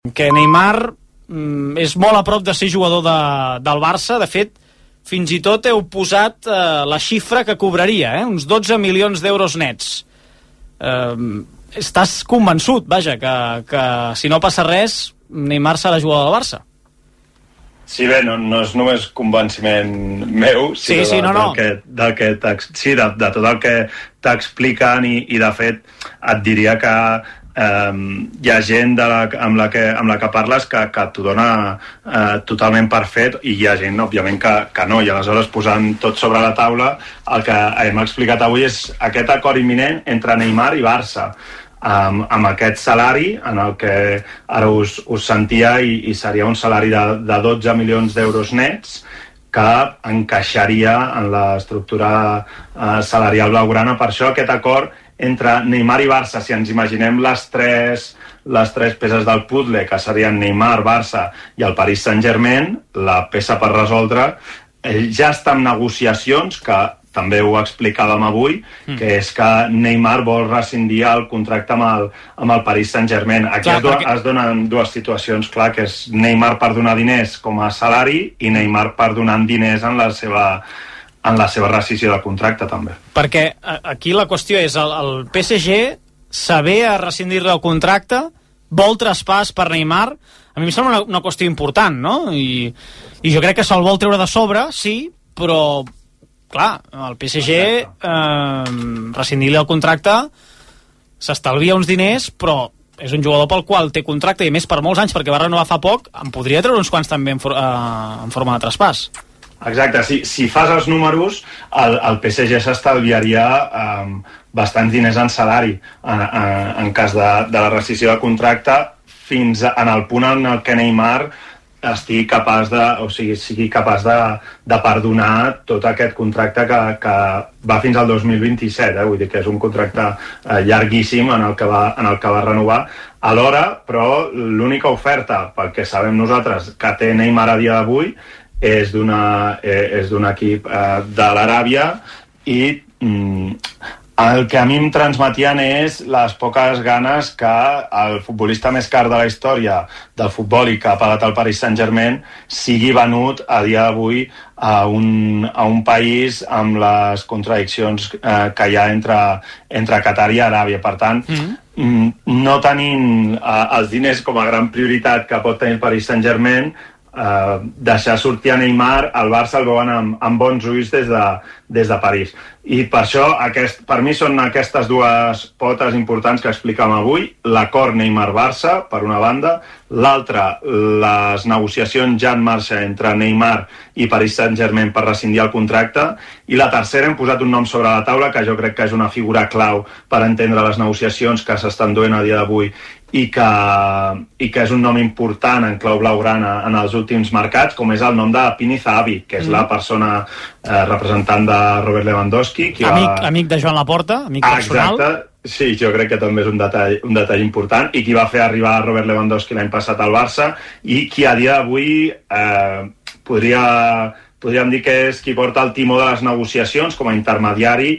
que Neymar és molt a prop de ser jugador del Barça. De fet, fins i tot heu posat la xifra que cobraria, uns 12 milions d'euros nets. Estàs convençut, vaja, que si no passa res, Neymar serà jugador del Barça? Sí, bé, no és només convenciment meu, sinó de tot el que t'expliquen i de fet et diria que hi ha gent amb la que parles que t'ho dona totalment per fet i hi ha gent, òbviament, que no, i aleshores posant tot sobre la taula el que hem explicat avui és aquest acord imminent entre Neymar i Barça amb aquest salari en el que ara us sentia i seria un salari de 12 milions d'euros nets que encaixaria en l'estructura salarial blaugrana. Per això aquest acord entre Neymar i Barça, si ens imaginem les tres peces del puzzle, que serien Neymar, Barça i el Paris Saint-Germain, la peça per resoldre, ja està en negociacions, que també ho explicàvem avui, que és que Neymar vol rescindir el contracte amb el Paris Saint-Germain. Aquí es donen dues situacions, clar, que és Neymar per donar diners com a salari i Neymar per donar diners en la seva rescissió de contracte, també. Perquè aquí la qüestió és el PSG saber a rescindir-li el contracte, vol traspàs per Neymar. A mi em sembla una qüestió important, no? I jo crec que se'l vol treure de sobre, sí, però clar, el PSG rescindir-li el contracte s'estalvia uns diners, però és un jugador pel qual té contracte i més per molts anys, perquè va renovar fa poc, en podria treure uns quants també en forma de traspàs. Exacte, si fas els números, el PSG s'estalviaria bastants diners en salari en cas de la rescissió de contracte, fins en el punt en el que Neymar sigui capaç de perdonar tot aquest contracte que va fins al 2027, vull dir que és un contracte llarguíssim en el que va renovar. Alhora, però, l'única oferta, pel que sabem nosaltres, que té Neymar a dia d'avui és d'un equip de l'Aràbia i el que a mi em transmetien és les poques ganes que el futbolista més car de la història del futbol i que ha pagat el Paris Saint-Germain sigui venut a dia d'avui a un país amb les contradiccions que hi ha entre Qatar i Aràbia. Per tant, no tenint els diners com a gran prioritat que pot tenir el Paris Saint-Germain, deixar sortir a Neymar, el Barça el veuen amb bons ulls des de París. I per això, per mi són aquestes dues potes importants que explicàvem avui: l'acord Neymar-Barça, per una banda, l'altra, les negociacions ja en marxa entre Neymar i Paris Saint-Germain per rescindir el contracte, i la tercera, hem posat un nom sobre la taula que jo crec que és una figura clau per entendre les negociacions que s'estan duent a dia d'avui i que és un nom important en clau blaugrana en els últims mercats, com és el nom de Pini Zahavi, que és la persona representant de Robert Lewandowski. Amic de Joan Laporta, amic personal. Exacte, sí, jo crec que també és un detall important, i qui va fer arribar a Robert Lewandowski l'any passat al Barça, i qui a dia d'avui podríem dir que és qui porta el timó de les negociacions com a intermediari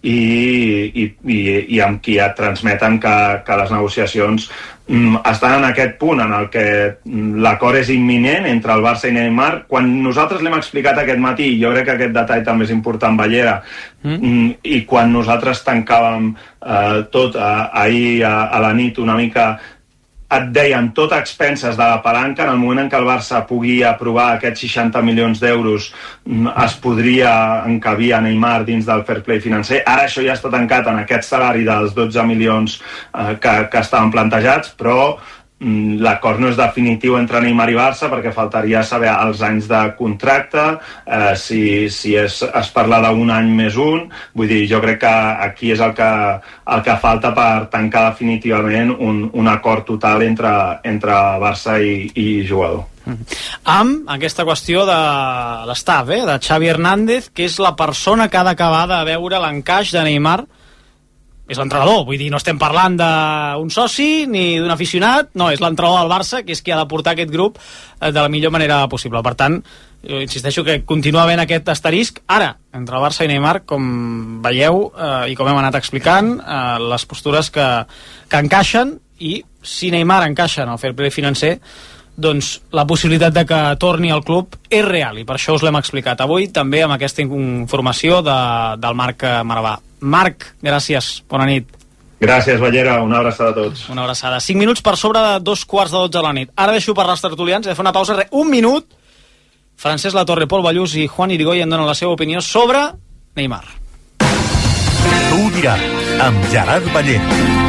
i amb qui et transmeten que les negociacions estan en aquest punt en el que l'acord és imminent entre el Barça i Neymar. Quan nosaltres l'hem explicat aquest matí, jo crec que aquest detall també és important, Ballera, i quan nosaltres tancàvem tot ahir a la nit una mica, et deien tot a expenses de la palanca. En el moment en què el Barça pugui aprovar aquests 60 milions d'euros es podria encabir a Neymar dins del fair play financer. Ara això ja està tancat en aquest salari dels 12 milions que estaven plantejats, però l'acord no és definitiu entre Neymar i Barça perquè faltaria saber els anys de contracte, si es parla d'un any més un. Vull dir, jo crec que aquí és el que falta per tancar definitivament un acord total entre Barça i jugador. Amb aquesta qüestió de l'estaf, de Xavi Hernández, que és la persona que ha d'acabar de veure l'encaix de Neymar. És l'entrenador, vull dir, no estem parlant d'un soci ni d'un aficionat, no, és l'entrenador del Barça, que és qui ha de portar aquest grup de la millor manera possible. Per tant, jo insisteixo que continua havent aquest asterisc. Ara, entre el Barça i Neymar, com veieu i com hem anat explicant, les postures que encaixen i si Neymar encaixa en el fair play financer, doncs la possibilitat de que torni al club és real, i per això us l'hem explicat avui també amb aquesta informació del Marc Marvà. Marc, gràcies, bona nit. Gràcies, Ballera, una abraçada a tots. Una abraçada. 5 minuts per sobre de 2:15 de la nit. Ara deixo per les tertulians, he de fer una pausa, un minut. Francesc Latorre, Pol Ballús i Juan Irigoyen donen la seva opinió sobre Neymar. Tu ho diràs, amb Gerard Ballera.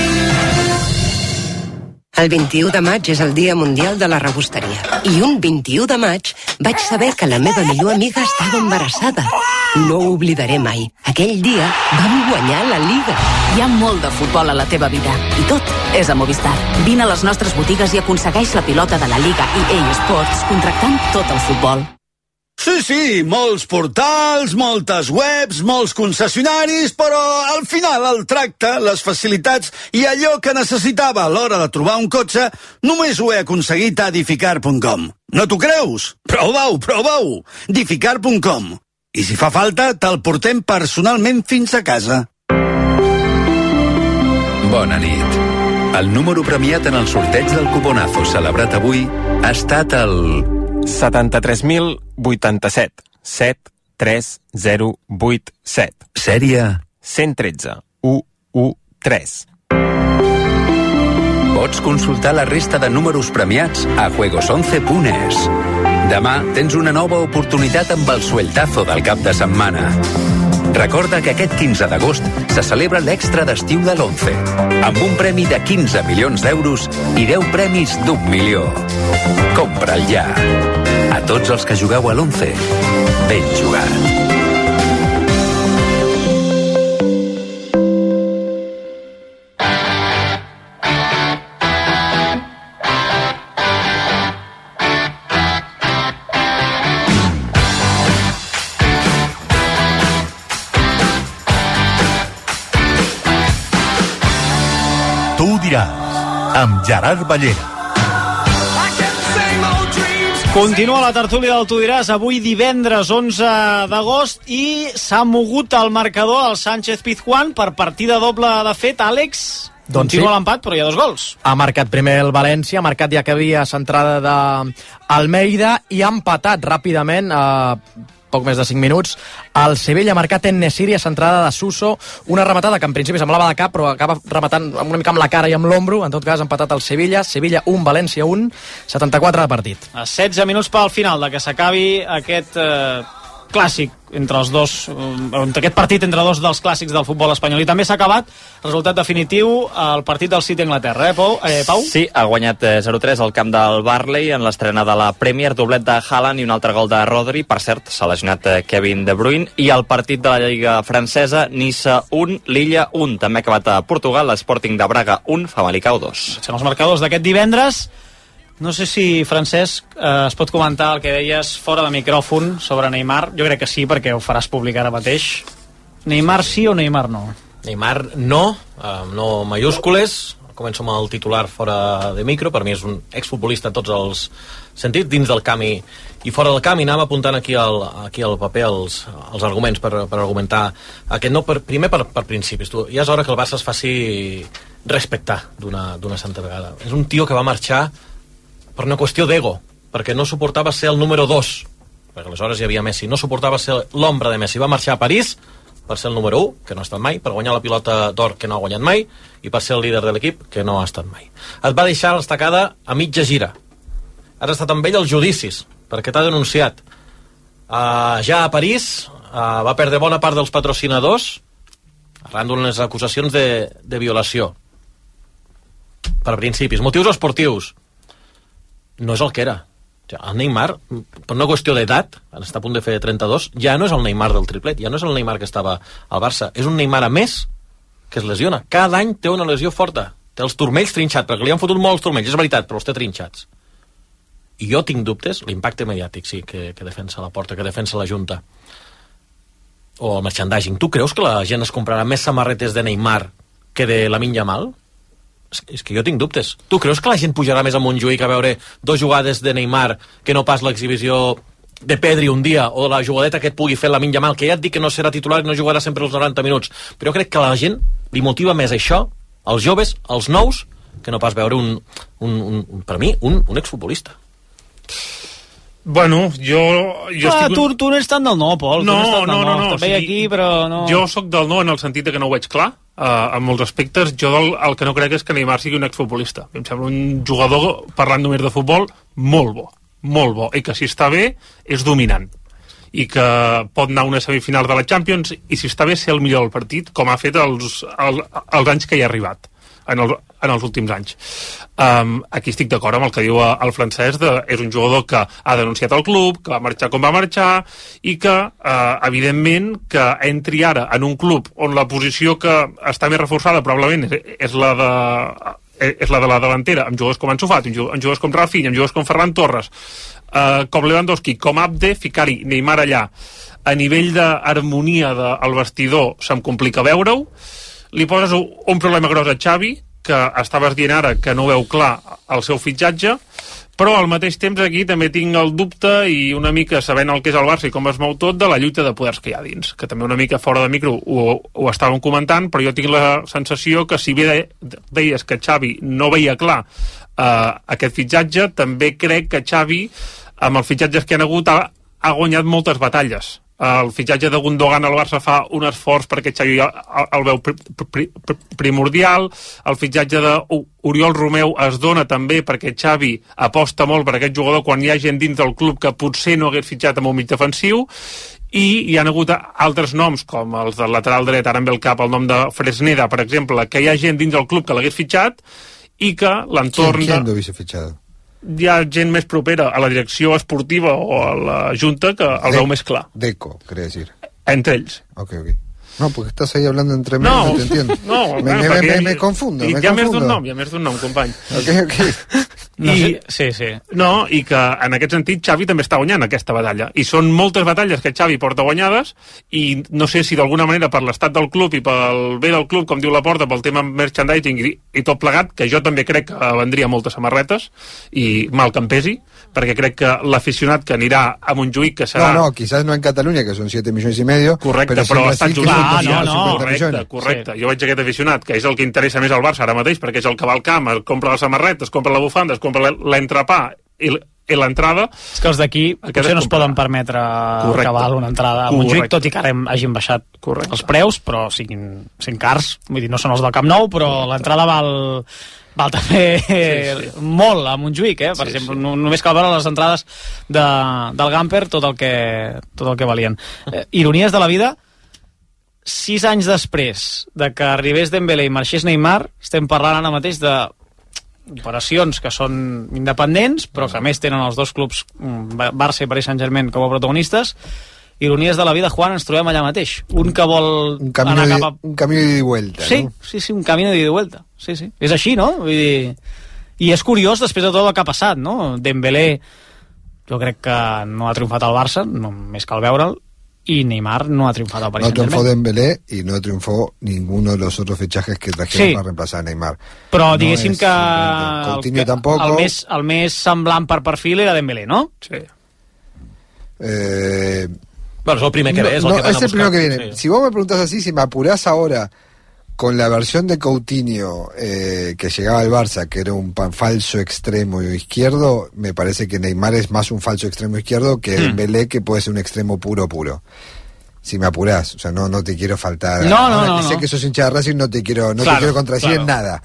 El 21 de maig és el Dia Mundial de la Rebosteria. I un 21 de maig vaig saber que la meva millor amiga estava embarassada. No ho oblidaré mai. Aquell dia vam guanyar la Liga. Hi ha molt de futbol a la teva vida. I tot és a Movistar. Vine a les nostres botigues i aconsegueix la pilota de la Liga EA Sports contractant tot el futbol. Sí, molts portals, moltes webs, molts concessionaris, però al final el tracte, les facilitats i allò que necessitava a l'hora de trobar un cotxe només ho he aconseguit a Edificar.com. No t'ho creus? Prova-ho! Edificar.com. I si fa falta, te'l portem personalment fins a casa. Bona nit. El número premiat en el sorteig del cuponazo celebrat avui ha estat el 73.087 73087. Sèrie 113 113. Pots consultar la resta de números premiats a juegos11.es. Demà tens una nova oportunitat amb el sueltazo del cap de setmana. Recorda que aquest 15 d'agost se celebra l'extra d'estiu de l'11, amb un premi de 15 milions d'euros i 10 premis d'1 milió. Compra'l ja. A tots els que jugueu a l'11, ben jugat. Tu ho diràs, amb Gerard Ballera. Continua la tertúlia del Tu diràs, avui divendres 11 d'agost, i s'ha mogut el marcador al Sánchez-Pizjuán per partida doble de fet. Àlex, continua l'empat, però hi ha 2 gols. Ha marcat primer el València, ha marcat ja que havia centrada d'Almeida, i ha empatat ràpidament poc més de 5 minuts. El Sevilla ha marcat En-Nesyri a centrada de Suso, una rematada que en principi semblava de cap, però acaba rematant una mica amb la cara i amb l'ombro. En tot cas, ha empatat el Sevilla 1, València 1, 74 de partit. A 16 minuts pel final de que s'acabi aquest clàssic entre els dos, aquest partit entre dos dels clàssics del futbol espanyol. I també s'ha acabat, resultat definitiu, el partit del City a Anglaterra, Pau? Sí, ha guanyat 0-3 al camp del Barley en l'estrena de la Premier, doblet de Haaland i un altre gol de Rodri. Per cert, s'ha lesionat Kevin De Bruyne. I el partit de la Lliga francesa, Niça 1, Lilla 1. També ha acabat a Portugal, l'Sporting de Braga 1, Famalicão 2. Són els marcadors d'aquest divendres. No sé si, Francesc, es pot comentar el que deies fora de micròfon sobre Neymar. Jo crec que sí, perquè ho faràs públic ara mateix. Neymar sí o Neymar no? Neymar no, no mayúscules. Començo amb el titular fora de micro. Per mi és un exfutbolista en tots els sentits, dins del camp i fora del camp. I anàvem apuntant aquí al paper els arguments per argumentar aquest no. Primer per principis. Ja és hora que el Barça es faci respectar d'una santa vegada. És un tio que va marxar per una qüestió d'ego, perquè no suportava ser el número 2, perquè aleshores hi havia Messi, no suportava ser l'ombra de Messi. Va marxar a París per ser el número 1, que no ha estat mai, per guanyar la pilota d'or, que no ha guanyat mai, i per ser el líder de l'equip, que no ha estat mai. Et va deixar l'estacada a mitja gira. Has estat amb ell als judicis, perquè t'ha denunciat. Ja a París va perdre bona part dels patrocinadors arran d'unes acusacions de violació. Per principis. Motius esportius. No és el que era. El Neymar, per una qüestió d'edat, està a punt de fer 32, ja no és el Neymar del triplet, ja no és el Neymar que estava al Barça, és un Neymar a més que es lesiona. Cada any té una lesió forta. Té els turmells trinxats, perquè li han fotut molts turmells, és veritat, però els té trinxats. I jo tinc dubtes, l'impacte mediàtic, sí, que defensa la Porta, que defensa la Junta. O el merchandising. Tu creus que la gent es comprarà més samarretes de Neymar que de Lamine Yamal? És que jo tinc dubtes. Tu creus que la gent pujarà més a Montjuïc a veure 2 jugades de Neymar que no pas l'exhibició de Pedri un dia, o la jugadeta que et pugui fer Lamine Yamal, que ja et dic que no serà titular i no jugarà sempre els 90 minuts, però jo crec que a la gent li motiva més això, als joves, als nous, que no pas veure per mi, un exfutbolista. Bueno, jo estic... Tu no ets tant del no, Pol. No. Te veia aquí, però no... Jo sóc del no en el sentit que no ho veig clar, en molts aspectes. Jo el que no crec és que Neymar sigui un exfutbolista. Em sembla un jugador, parlant només de futbol, molt bo, i que si està bé és dominant, i que pot anar a una semifinal de la Champions, i si està bé ser el millor del partit, com ha fet els anys que hi ha arribat en els últims anys. Aquí estic d'acord amb el que diu el francès, és un jugador que ha denunciat el club, que va marxar com va marxar, i que, evidentment, que entri ara en un club on la posició que està més reforçada probablement és la de la davantera, amb jugadors com Ansu Fati, amb jugadors com Rafinha, amb jugadors com Ferran Torres, com Lewandowski, com Abde, ficar-hi Neymar allà a nivell d'harmonia del vestidor se'm complica veure-ho. Li poses un problema gros a Xavi, que estaves dient ara que no veu clar el seu fitxatge, però al mateix temps aquí també tinc el dubte, i una mica sabent el que és el Barça i com es mou tot, de la lluita de poders que hi ha dins, que també una mica fora de micro ho estàvem comentant, però jo tinc la sensació que si bé deies que Xavi no veia clar aquest fitxatge, també crec que Xavi, amb els fitxatges que han hagut, ha guanyat moltes batalles. El fitxatge de Gundogan al Barça fa un esforç perquè Xavi el veu primordial. El fitxatge d'Oriol Romeu es dona també perquè Xavi aposta molt per aquest jugador quan hi ha gent dins del club que potser no hagués fitxat amb un mig defensiu, i hi ha hagut altres noms com els del lateral dret, ara em ve al cap el nom de Fresneda, per exemple, que hi ha gent dins del club que l'hagués fitxat, i que l'entorn ¿Quién lo hubiese fichado? Hi ha gent més propera a la direcció esportiva o a la Junta que el veu més clar. Deco, quería decir. Entre ells. Ok. No, porque estás ahí hablando entre medio, no te entiendo. No, me confundo. Hi ha més d'un nom, company. Ok. Sí. No, i que en aquest sentit Xavi també està guanyant aquesta batalla. I són moltes batalles que Xavi porta guanyades, i no sé si d'alguna manera per l'estat del club i pel bé del club, com diu Laporta, pel tema merchandising i tot plegat, que jo també crec que vendria moltes samarretes, i mal que em pesi, perquè crec que l'aficionat que anirà a Montjuïc, que serà... No, quizás no en Cataluña, que són 7 millones y medio. Correcte, però als Estats Units... Correcte. Sí. Jo veig aquest aficionat, que és el que interessa més al Barça ara mateix, perquè és el que va al camp, compra les samarretes, compra la bufanda, compra l'entrepà i l'entrada. És que els d'aquí potser no es poden permetre que val una entrada a Montjuïc, tot i que ara hagin baixat els preus, però siguin cars, vull dir, no són els del Camp Nou, però l'entrada val també molt a Montjuïc, per exemple, només cal veure les entrades del Gamper, tot el que valien. Ironies de la vida, 6 anys després de que arribés Dembélé i marxés Neymar, estem parlant ara mateix d'operacions que són independents, però que a més tenen els dos clubs, Barça i Paris Saint-Germain, com a protagonistes. Ironies de la vida, Juan, ens trobem allà mateix. Un que vol anar cap a... Un camí de ida i vuelta, sí, no? Sí, un camí de ida i vuelta. Sí. És així, no? Vull dir... I és curiós després de tot el que ha passat, no? Dembélé, jo crec que no ha triomfat al Barça, només cal veure'l, y Neymar no ha triunfado a Paris Saint-Germain. No triunfó Dembélé y no triunfó ninguno de los otros fichajes que trajeron para reemplazar a Neymar. Però diguéssim que Coutinho tampoco. El més semblant per perfil era Dembélé, ¿no? Sí. Bueno, es el primer que ves. Es el primero que viene. Si vos me preguntás así, si me apurás ahora con la versión de Coutinho que llegaba al Barça, que era un falso extremo izquierdo, me parece que Neymar es más un falso extremo izquierdo que Dembélé, que puede ser un extremo puro. Si me apurás, o sea, no te quiero faltar. No. Sé que sos hincha de Racing, no te quiero contradecir en nada.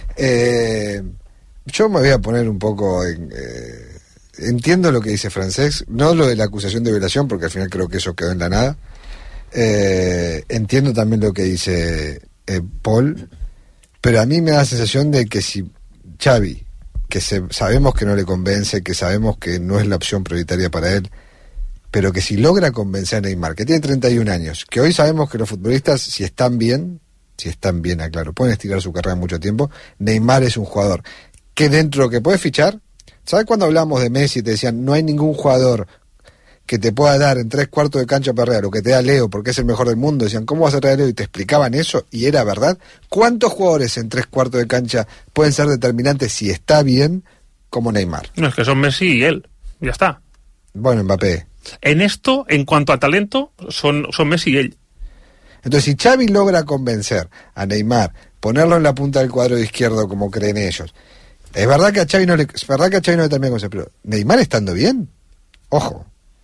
Yo me voy a poner un poco entiendo lo que dice Francesc, no lo de la acusación de violación, porque al final creo que eso quedó en la nada. Entiendo también lo que dice Paul, pero a mí me da la sensación de que si Xavi, que sabemos que no le convence, que sabemos que no es la opción prioritaria para él, pero que si logra convencer a Neymar, que tiene 31 años, que hoy sabemos que los futbolistas, si están bien, aclaro, pueden estirar su carrera mucho tiempo, Neymar es un jugador que dentro de lo que puede fichar, ¿sabes cuando hablamos de Messi te decían no hay ningún jugador que te pueda dar en 3/4 de cancha para lo que te da Leo porque es el mejor del mundo? Decían, ¿cómo vas a traer a Leo? Y te explicaban eso, y era verdad. ¿Cuántos jugadores en 3/4 de cancha pueden ser determinantes si está bien como Neymar? No, es que son Messi y él, ya está. Bueno, Mbappé. En esto, en cuanto a talento, son Messi y él. Entonces, si Xavi logra convencer a Neymar, ponerlo en la punta del cuadro izquierdo como creen ellos, es verdad que a Xavi no le termina con eso, pero Neymar estando bien, ojo.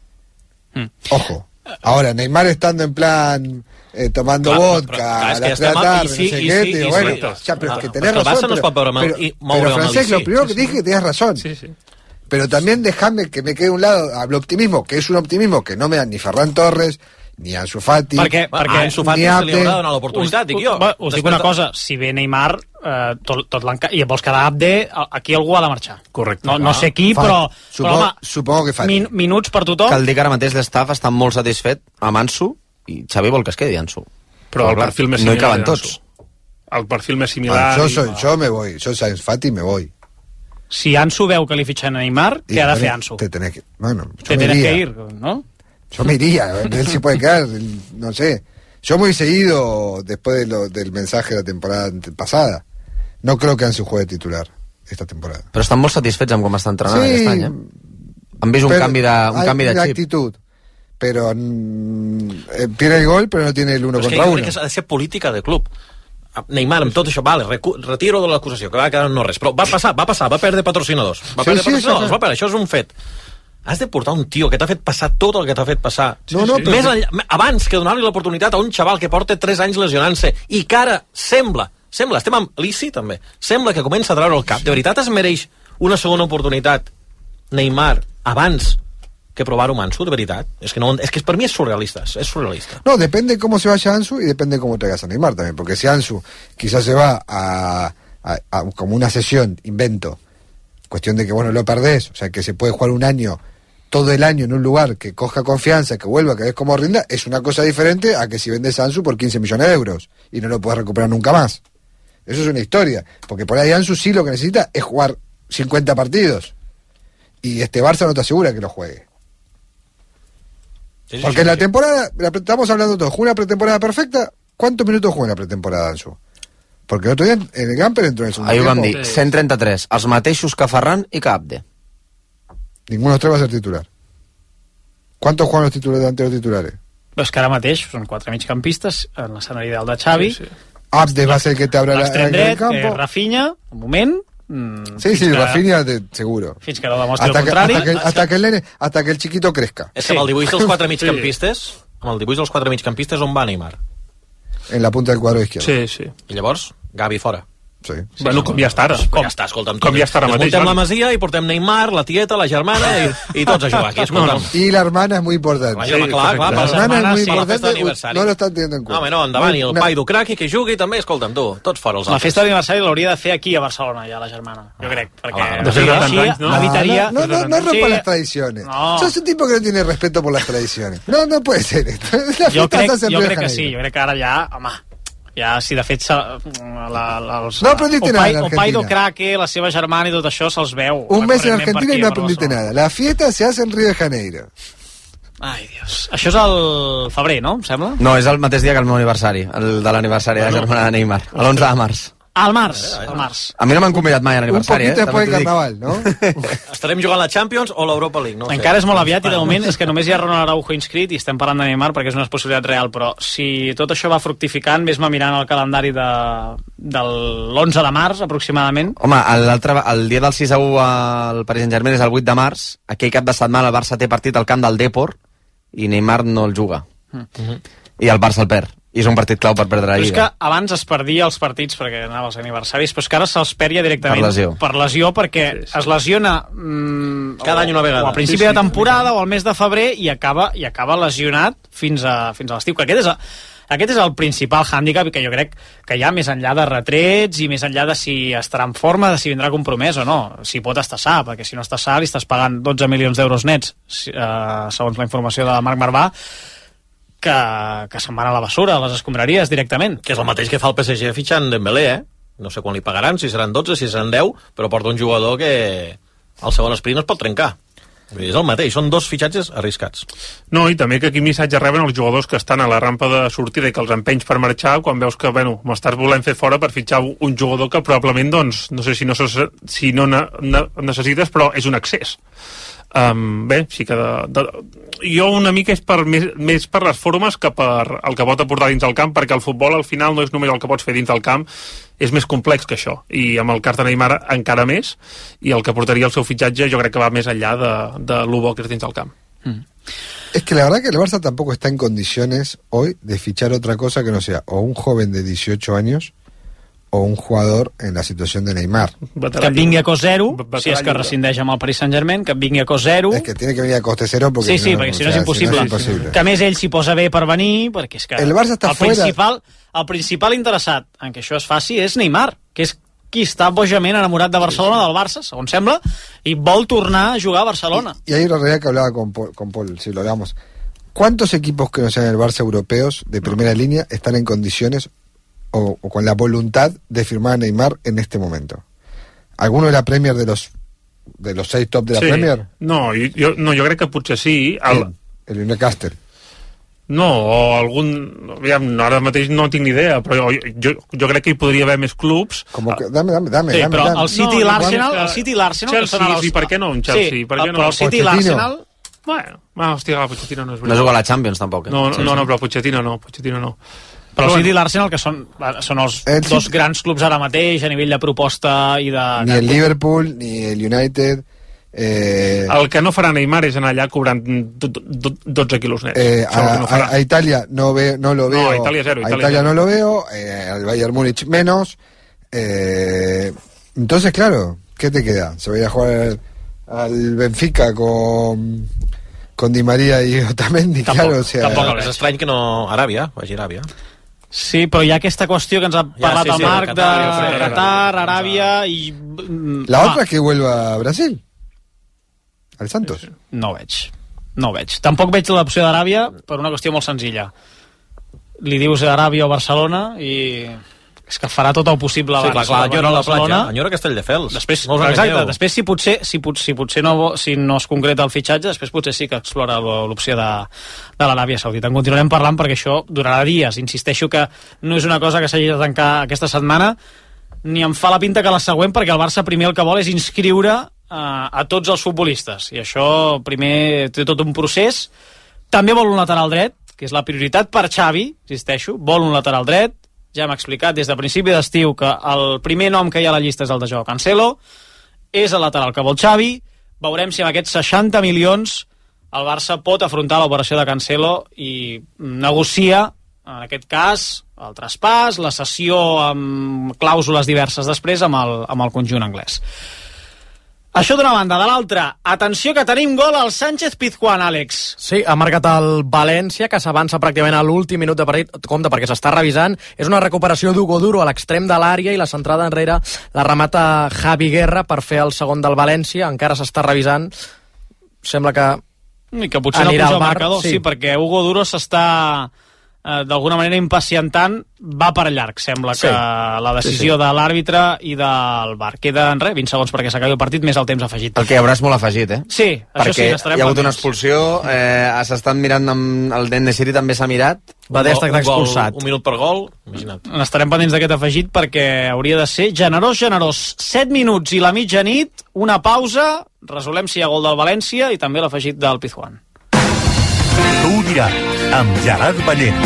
Ahora, Neymar estando en plan tomando vodka a las 3 de la tarde, no sé qué, bueno, pero es que tenés razón, pero Francesc, lo primero que dije que tenías razón. Pero también déjame que me quede a un lado el optimismo, que és un optimismo que no me da ni Ferran Torres, ni Ansu Fati, perquè Ansu Fati se li haurà donat l'oportunitat, dic jo. Us dic una cosa, si ve Neymar i et vols quedar Abde, aquí algú ha de marxar. Correcte. No sé qui, però supongo que Fati. Minuts per tothom. Cal dir que ara mateix l'estaf està molt satisfet amb Ansu i Xavi vol que es quedi Ansu. Però el perfil més similar. No hi caben tots. El perfil més similar... Yo me voy, yo soy Fati me voy. Si Ansu veu que li fitxen a Neymar, què ha de fer Ansu? Te tenés que ir, ¿no? Yo me iría, él sí puede quedar, no sé. Yo me hubiese ido después del mensaje de la temporada pasada. No creo que Ansu juegue titular esta temporada. Però estan molt satisfets amb com està entrenant aquest any, Han vist un canvi de chip. Actitud. Pero tiene el gol, pero no tiene el 1 contra 1. Crec que ha de ser política de club. Neymar, amb tot això, vale, retiro de l'acusació, que va quedar no res, però va perdre patrocinadors. Això és un fet. Has de portar un tio que t'ha fet passar tot el que t'ha fet passar. Abans que donar-li l'oportunitat a un xaval que porta 3 anys lesionant-se i que ara sembla, estem amb l'ICI també, sembla que comença a treure el cap. De veritat es mereix una segona oportunitat Neymar abans que probar un Ansu, de verdad. Es que para mí es surrealista, No, depende cómo se vaya Ansu y depende cómo traigas a Neymar también, porque si Ansu quizás se va a como una sesión, invento, cuestión de que bueno, lo perdés, o sea, que se puede jugar un año, todo el año en un lugar que coja confianza, que vuelva, que ves cómo rinda, es una cosa diferente a que si vendes a Ansu por 15 millones de euros y no lo puedes recuperar nunca más. Eso es una historia, porque por ahí Ansu sí lo que necesita es jugar 50 partidos y Barça no te asegura que lo juegue. Porque en la temporada, estamos hablando todos, ¿juega una pretemporada perfecta? ¿Cuántos minutos juega en la pretemporada Ansu? Porque el otro día en el Gamper entró en el segundo tiempo. Ahí van dir, 133, els mateixos que Ferran i que Abde. Ninguno de los tres va a ser titular. ¿Cuántos juegan los titulares? Pues que ara mateix són 4 migcampistes en l'escenari ideal de Xavi. Sí. Abde va a ser el que te abra el campo. Rafinha, un moment. Sí, Rafinha seguro. Fins que no demostri el contrari. Hasta que el chiquito crezca. És que amb el dibuix dels 4 migcampistes, on va Neymar? En la punta del cuadro izquierdo. Sí. I llavors, Gavi fora. Sí. Bueno, com ja està ara. Com ja està, escolta'm. Com ja està ara mateix. Desmuntem la masia i portem Neymar, la tieta, la germana i tots a jugar aquí, escolta'm. Y la hermana es muy importante. Clar, la hermana es muy importante, no lo están teniendo en cuenta. Home, no, endavant, i el pai d'Ucraqui que jugui també, escolta'm, tu, tots fora els altres. La festa d'aniversari l'hauria de fer aquí a Barcelona, ja, la germana, jo crec, perquè així evitaria... No rompa las tradiciones. Sos un tipo que no tiene respeto por las tradiciones. No puede ser esto. Jo crec que sí, jo crec que ara ja, home... Ja, si de fet no aprendiste nada en Argentina. O Paido Craque, la seva germana i tot això se'ls veu. Un mes en Argentina y no aprendiste nada. La fiesta se hace en Río de Janeiro. Ai, Dios. Això és el febrer, no? Em sembla? No, és el mateix dia que el meu aniversari, el de l'aniversari de la germana de Neymar, l'11 de març. Al març. A mi no m'han convidat mai a l'aniversari, Un poquito después del carnaval, ¿no? Estarem jugant la Champions o l'Europa League, no? Encara és molt aviat i de moment és que només hi ha Ronald Araujo inscrit i estem parlant de Neymar perquè és una possibilitat real, però si tot això va fructificant, vés-me mirant el calendari de l'11 de març, aproximadament. Home, el dia del 6-1 al Paris Saint-Germain és el 8 de març, aquell cap de setmana el Barça té partit al camp del Depor i Neymar no el juga. I el Barça el perd. I és un partit clau per perdre la Lliga. Però és que abans es perdia els partits perquè anava als aniversaris, però és que ara se'ls perdia directament per lesió perquè es lesiona cada any una vegada. O a principi de temporada o al mes de febrer i acaba lesionat fins a l'estiu. Que aquest és el principal hàndicap que jo crec que hi ha més enllà de retrets i més enllà de si estarà en forma, de si vindrà compromès o no. Si pot estar sa, perquè si no està sa li estàs pagant 12 milions d'euros nets, segons la informació de Marc Marvà, que se'n van a la basura, a les escombraries directament. Que és el mateix que fa el PSG fitxant Dembélé, No sé quan li pagaran, si seran 12, si seran 10, però porta un jugador que el segon sprint es pot trencar. És el mateix, són dos fitxatges arriscats. No, i també que quin missatge reben els jugadors que estan a la rampa de sortida i que els empenys per marxar quan veus que, bueno, m'estàs volent fer fora per fitxar un jugador que probablement, doncs, no sé si no necessites, però és un excés. Bé, sí que jo una mica és més per les formes que per el que pot aportar dins del camp, perquè el futbol al final no és només el que pots fer dins del camp, és més complex que això, i amb el cas de Neymar encara més, i el que portaria el seu fitxatge jo crec que va més enllà de lo bo que és dins del camp. Es que la verdad que el Barça tampoco está en condiciones hoy de fichar otra cosa que no sea o un joven de 18 años o un jugador en la situación de Neymar. Que vingui a cost zero, si és que rescindeix amb el Paris Saint-Germain, que vingui a cost zero. Es que tiene que venir a coste cero porque sí, perquè si no és impossible. Que a més ell s'hi posa bé per venir, perquè és que el Barça està el principal interessat en que això es faci és Neymar, que és qui està bojament enamorat de Barcelona, del Barça, segons sembla, i vol tornar a jugar a Barcelona. Y hay una realidad que hablaba con Paul, si lo hablamos. ¿Cuántos equipos que no sean el Barça europeos de primera línea están en condiciones o con la voluntad de firmar a Neymar en este momento? ¿Alguno de la Premier de los 6 top de la Premier? No, jo crec que potser sí. El Newcastle. No, o algun... Ara mateix no tinc ni idea, però jo crec que hi podria haver més clubs. Como que, dame. Sí, però el City i l'Arsenal... Chelsea, sí, per què no un Chelsea? Sí, però el City i l'Arsenal... Bueno, hòstia, el Pochettino no és veritat. No juga a la Champions, tampoc. No, però el Pochettino no. Però el City i l'Arsenal, que són els dos grans clubs ara mateix a nivell de proposta i de... Ni el Liverpool, ni el United... El que no farà Neymar és anar allà cobrant 12 quilos nets. A Italia no lo veo. No, a Italia cero. A Italia no lo veo. Al Bayern Múnich menos. Entonces, claro, ¿qué te queda? Se va a ir a jugar al Benfica con Di María i Otamendi, claro. Tampoc és estrany que no... Aràbia, vagi a Aràbia. Sí, però hi ha aquesta qüestió que ens ha parlat el Marc de Qatar, Aràbia i... La otra que vuelva a Brasil. Al Santos. No ho veig. Tampoc veig l'opció d'Aràbia per una qüestió molt senzilla. Li dius Aràbia o Barcelona i... és que farà tot el possible abans. Sí, clar, enyora la platja, enyora Castelldefels. Després, si potser no es concreta el fitxatge, després potser sí que explora l'opció de l'Aràbia Saudita. En continuarem parlant perquè això durarà dies. Insisteixo que no és una cosa que s'hagi de tancar aquesta setmana, ni em fa la pinta que la següent, perquè el Barça primer el que vol és inscriure a tots els futbolistes, i això primer té tot un procés. També vol un lateral dret, que és la prioritat per Xavi, insisteixo, vol un lateral dret. Ja hem explicat des de principi d'estiu que el primer nom que hi ha a la llista és el de Joao Cancelo, és el lateral que vol Xavi. Veurem si amb aquests 60 milions el Barça pot afrontar l'operació de Cancelo i negocia, en aquest cas, el traspàs, la cessió amb clàusules diverses després amb el conjunt anglès. Això d'una banda. De l'altra, atenció que tenim gol al Sánchez Pizjuán, Àlex. Sí, ha marcat el València, que s'avança pràcticament a l'últim minut de partit. Compte, perquè s'està revisant. És una recuperació d'Hugo Duro a l'extrem de l'àrea i la centrada enrere la remata Javi Guerra per fer el segon del València. Encara s'està revisant. Sembla que i que potser no puja el marcador, sí, perquè Hugo Duro s'està d'alguna manera impacientant, va per llarg, sembla, que la decisió de l'àrbitre i del VAR. Queden 20 segons perquè s'acabi el partit, més el temps afegit. El que hi haurà és molt afegit, Sí, això sí, perquè hi ha hagut una expulsió, s'estan mirant amb el Nesyri també s'ha mirat. Va d'estar expulsat. Un minut per gol, imagina't. N'estarem pendents d'aquest afegit perquè hauria de ser generós. 7 minuts i la mitjanit, una pausa, resolem si hi ha gol del València i també l'afegit del Pizjuán. Tu ho diràs, amb Gerard Ballent.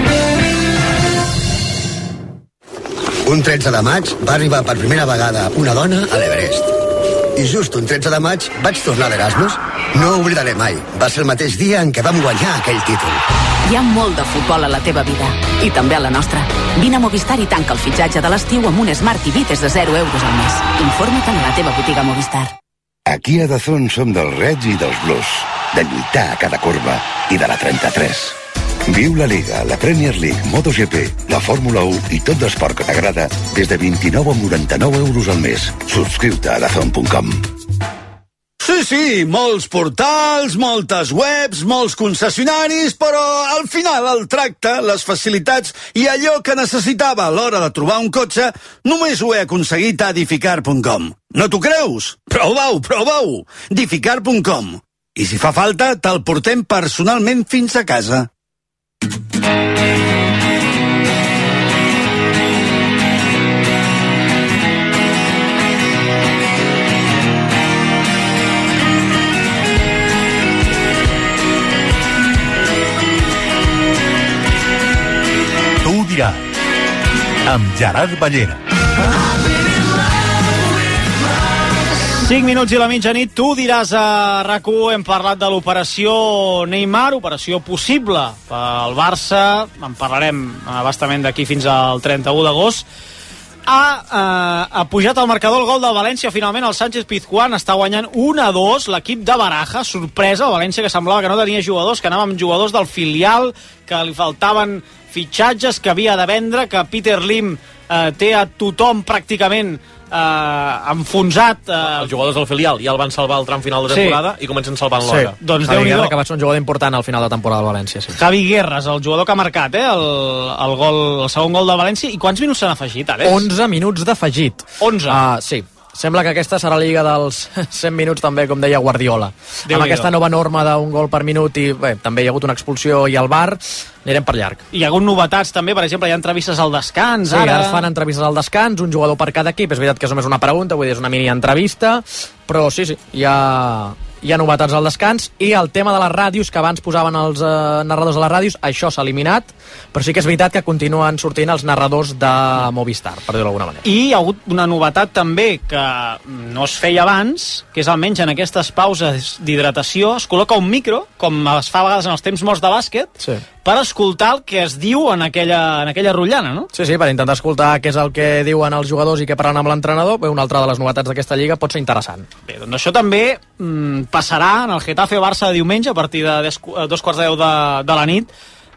Un 13 de maig va arribar per primera vegada una dona a l'Everest. I just un 13 de maig vaig tornar d'Erasmus. No ho oblidaré mai. Va ser el mateix dia en què vam guanyar aquell títol. Hi ha molt de futbol a la teva vida, i també a la nostra. Vine a Movistar i tanca el fitxatge de l'estiu amb un Smart TV des de 0 euros al mes. Informa't a la teva botiga Movistar. Aquí a Dazón som dels reds i dels blues, de lluitar a cada corba i de la 33. Viu la Liga, la Premier League, MotoGP, la Fórmula 1 i tot l'esport que t'agrada des de 29,99 euros al mes. Subscriu-te a Dazón.com. Sí, molts portals, moltes webs, molts concessionaris, però al final el tracte, les facilitats i allò que necessitava a l'hora de trobar un cotxe només ho he aconseguit a Edificar.com. No t'ho creus? Prova-ho! Edificar.com. I si fa falta, te'l portem personalment fins a casa. Tu ho diràs, amb Gerard Ballera. 5 minuts i la mitjanit, tu diràs a RAC1, hem parlat de l'operació Neymar, operació possible pel Barça, en parlarem bastament d'aquí fins al 31 d'agost. Ha pujat al marcador el gol del València, finalment el Sánchez Pizjuán està guanyant 1-2, l'equip de Baraja, sorpresa, el València que semblava que no tenia jugadors, que anava amb jugadors del filial, que li faltaven fitxatges, que havia de vendre, que Peter Lim té a tothom pràcticament enfonsat. Els jugadors del filial ja el van salvar al tram final de temporada i comencen salvant l'hora. Doncs Javi Guerra, que va ser un jugador important al final de temporada del València. Sí. Javi Guerra és el jugador que ha marcat el segon gol del València. I quants minuts s'han afegit, Àlex? 11 minuts d'afegit. 11? Sí. Sembla que aquesta serà la lliga dels 100 minuts també, com deia Guardiola. Amb aquesta nova norma d'un gol per minut i bé, també hi ha hagut una expulsió i al VAR, anirem per llarg. Hi ha hagut novetats també, per exemple, hi ha entrevistes al descans. Sí, ara es fan entrevistes al descans, un jugador per cada equip, és veritat que és només una pregunta, vull dir, és una mini entrevista, però sí, hi ha novetats al descans, i el tema de les ràdios, que abans posaven els narradors a les ràdios, això s'ha eliminat, però sí que és veritat que continuen sortint els narradors de Movistar, per dir-ho d'alguna manera. I hi ha hagut una novetat també que no es feia abans, que és almenys en aquestes pauses d'hidratació es col·loca un micro, com es fa a vegades en els temps morts de bàsquet, sí, per escoltar el que es diu en aquella rotllana, no? Sí, per intentar escoltar què és el que diuen els jugadors i què parlen amb l'entrenador. Bé, una altra de les novetats d'aquesta lliga pot ser interessant. Bé, doncs això també passarà en el Getafe-Barça de diumenge a partir de 2:15 de la nit.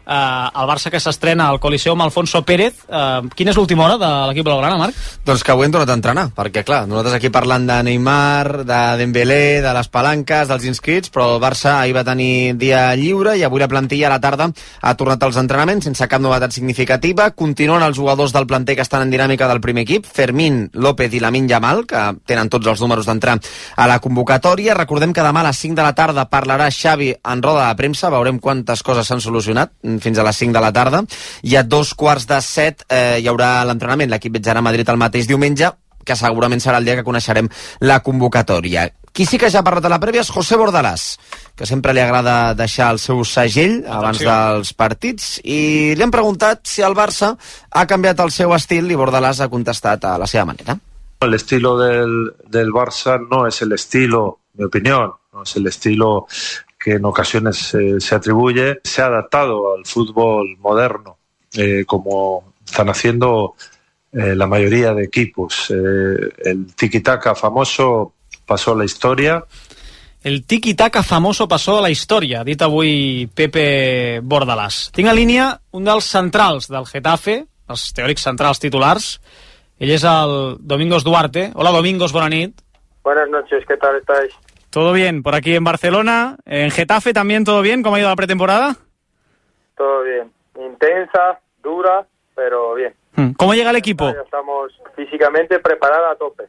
El Barça que s'estrena al Coliseu amb Alfonso Pérez. Quina és l'última hora de l'equip blaugrana, Marc? Doncs que avui hem tornat a entrenar, perquè clar, nosaltres aquí parlant de Neymar, de Dembélé, de les palanques, dels inscrits, però el Barça ahir va tenir dia lliure i avui la plantilla a la tarda ha tornat als entrenaments sense cap novetat significativa. Continuen els jugadors del planter que estan en dinàmica del primer equip, Fermín, López i Lamine Yamal, que tenen tots els números d'entrar a la convocatòria. Recordem que demà a les 5 de la tarda parlarà Xavi en roda de premsa, veurem quantes coses s'han solucionat fins a les 5 de la tarda, i a 6:45 hi haurà l'entrenament. L'equip viatjarà a Madrid el mateix diumenge, que segurament serà el dia que coneixerem la convocatòria. Qui sí que ja ha parlat a la prèvia és José Bordalás, que sempre li agrada deixar el seu segell abans dels partits, i li han preguntat si el Barça ha canviat el seu estil, i Bordalás ha contestat a la seva manera. El estilo del Barça no es el estilo, en mi opinión, no es el estilo que en ocasiones se atribuye. Se ha adaptado al fútbol moderno, como están haciendo la mayoría de equipos. El tiki-taka famoso pasó a la història. El tiki-taka famoso passó a la història, ha dit avui Pepe Bordalás. Tinc a línia un dels centrals del Getafe, els teòrics centrals titulars. Ell és el Domingos Duarte. Hola, Domingos, bona nit. Buenas noches, ¿qué tal estáis? Todo bien, por aquí en Barcelona. En Getafe también todo bien, ¿cómo ha ido la pretemporada? Todo bien, intensa, dura, pero bien. ¿Cómo llega el equipo? Ya estamos físicamente preparados a tope.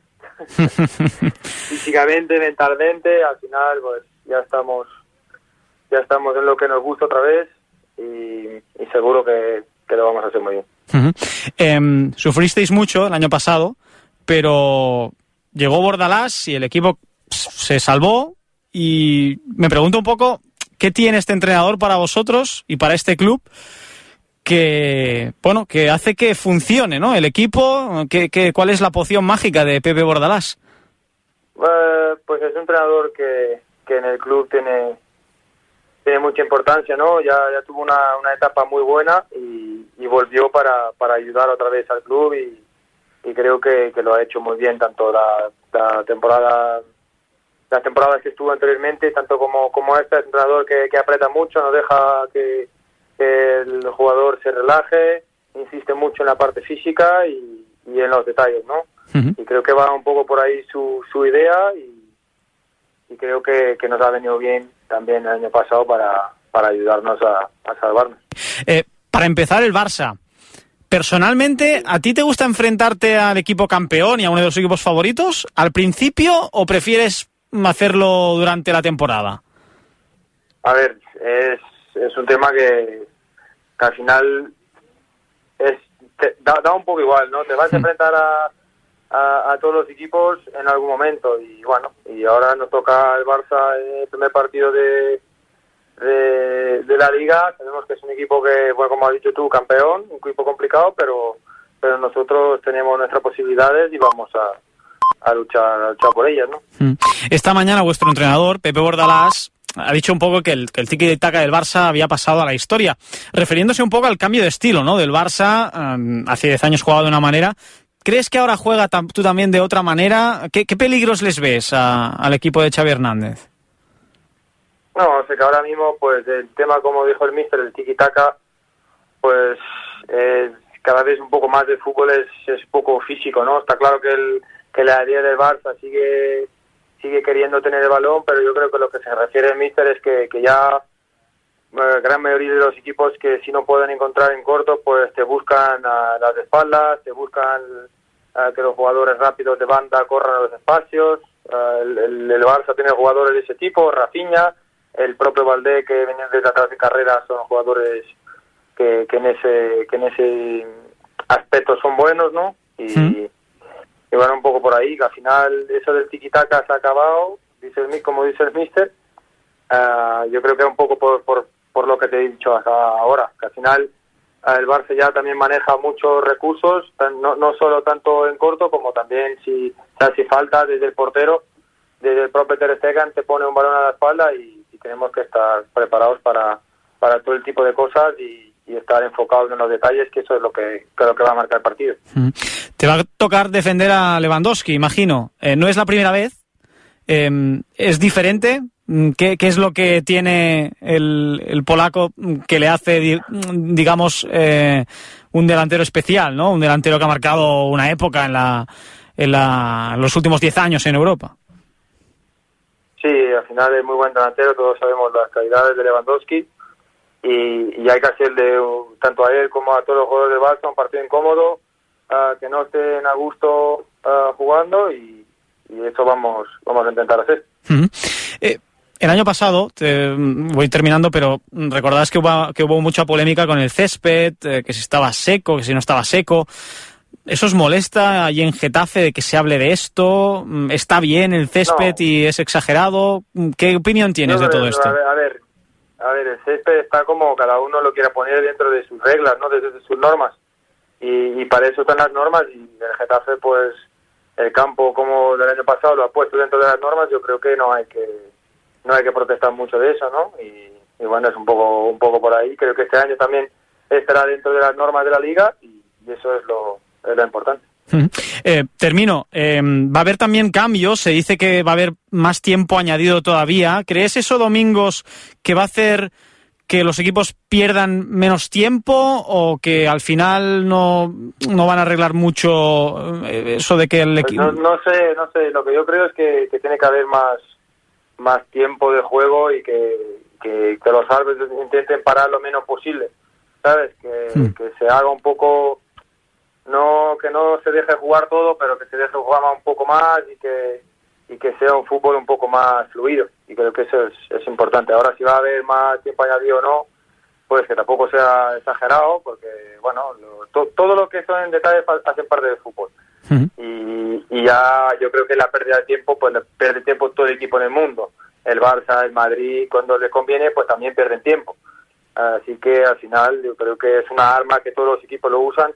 Físicamente, mentalmente, al final pues ya estamos en lo que nos gusta otra vez y seguro que lo vamos a hacer muy bien. Sufristeis mucho el año pasado, pero llegó Bordalás y el equipo se salvó, y me pregunto un poco qué tiene este entrenador para vosotros y para este club que hace que funcione, ¿no? El equipo, ¿cuál es la poción mágica de Pepe Bordalás? Pues es un entrenador que en el club tiene mucha importancia, ¿no? Ya tuvo una etapa muy buena y volvió para ayudar otra vez al club y creo que lo ha hecho muy bien, tanto las temporadas que estuvo anteriormente, tanto como este entrenador que aprieta mucho, no deja que el jugador se relaje, insiste mucho en la parte física y en los detalles, ¿no? Y creo que va un poco por ahí su idea y creo que nos ha venido bien también el año pasado para ayudarnos a salvarnos. Para empezar, el Barça. Personalmente, ¿a ti te gusta enfrentarte al equipo campeón y a uno de los equipos favoritos al principio o prefieres hacerlo durante la temporada? A ver, es un tema que al final da un poco igual, ¿no? Te vas a enfrentar a todos los equipos en algún momento y bueno, y ahora nos toca el Barça en el primer partido de la Liga. Sabemos que es un equipo que, bueno, como has dicho tú, campeón, un equipo complicado, pero nosotros tenemos nuestras posibilidades y vamos a luchar por ellas, ¿no? Esta mañana vuestro entrenador, Pepe Bordalás, ha dicho un poco que el tiki-taka del Barça había pasado a la historia, refiriéndose un poco al cambio de estilo, ¿no? Del Barça, hace 10 años jugaba de una manera. ¿Crees que ahora juega tú también de otra manera? ¿Qué peligros les ves al equipo de Xavi Hernández? No, sé que ahora mismo, pues, el tema, como dijo el míster, el tiki-taka, pues, cada vez un poco más de fútbol es poco físico, ¿no? Está claro que la idea del Barça sigue queriendo tener el balón, pero yo creo que lo que se refiere el míster es que ya la gran mayoría de los equipos que si no pueden encontrar en corto, pues te buscan a las espaldas, te buscan que los jugadores rápidos de banda corran a los espacios. El Barça tiene jugadores de ese tipo, Rafinha, el propio Valdé, que vienen desde atrás de carrera, son jugadores que en ese aspecto son buenos, ¿no? Y bueno, un poco por ahí, que al final eso del tiki-taka se ha acabado, como dice el míster. Yo creo que es un poco por lo que te he dicho hasta ahora, que al final el Barça ya también maneja muchos recursos, no solo tanto en corto, como también si hace falta desde el portero, desde el propio Ter Stegen te pone un balón a la espalda y tenemos que estar preparados para todo el tipo de cosas y estar enfocados en los detalles, que eso es lo que creo que va a marcar el partido. Te va a tocar defender a Lewandowski, imagino. No es la primera vez. ¿Es diferente? ¿Qué es lo que tiene el polaco que le hace, digamos, un delantero especial, ¿no? Un delantero que ha marcado una época en los últimos 10 años en Europa. Sí, al final es muy buen delantero, todos sabemos las calidades de Lewandowski y hay que hacerle tanto a él como a todos los jugadores del Barça un partido incómodo, que no estén a gusto jugando y eso vamos a intentar hacer. El año pasado, voy terminando, pero recordás que hubo mucha polémica con el césped, que si estaba seco, que si no estaba seco. ¿Eso os molesta allí en Getafe de que se hable de esto? ¿Está bien el césped y es exagerado? ¿Qué opinión tienes de todo esto? A ver, el césped está como cada uno lo quiera poner dentro de sus reglas, ¿no? Desde sus normas. Y para eso están las normas y el Getafe, pues, el campo como del año pasado lo ha puesto dentro de las normas. Yo creo que no hay que protestar mucho de eso, ¿no? Y bueno, es un poco por ahí. Creo que este año también estará dentro de las normas de la Liga y eso es lo importante. Termino. Va a haber también cambios. Se dice que va a haber más tiempo añadido todavía. ¿Crees eso, Domingos, que va a hacer que los equipos pierdan menos tiempo o que al final no van a arreglar mucho eso de que el equipo... No sé. Lo que yo creo es que tiene que haber más tiempo de juego y que los árbitros intenten parar lo menos posible, ¿sabes? Que se haga un poco... que no se deje jugar todo, pero que se deje jugar un poco más y que sea un fútbol un poco más fluido. Y creo que eso es importante. Ahora, si va a haber más tiempo añadido o no, pues que tampoco sea exagerado, porque, bueno, todo lo que son en detalles hacen parte del fútbol. Y ya yo creo que la pérdida de tiempo, pues pierde tiempo todo el equipo en el mundo. El Barça, el Madrid, cuando les conviene, pues también pierden tiempo. Así que al final yo creo que es una arma que todos los equipos lo usan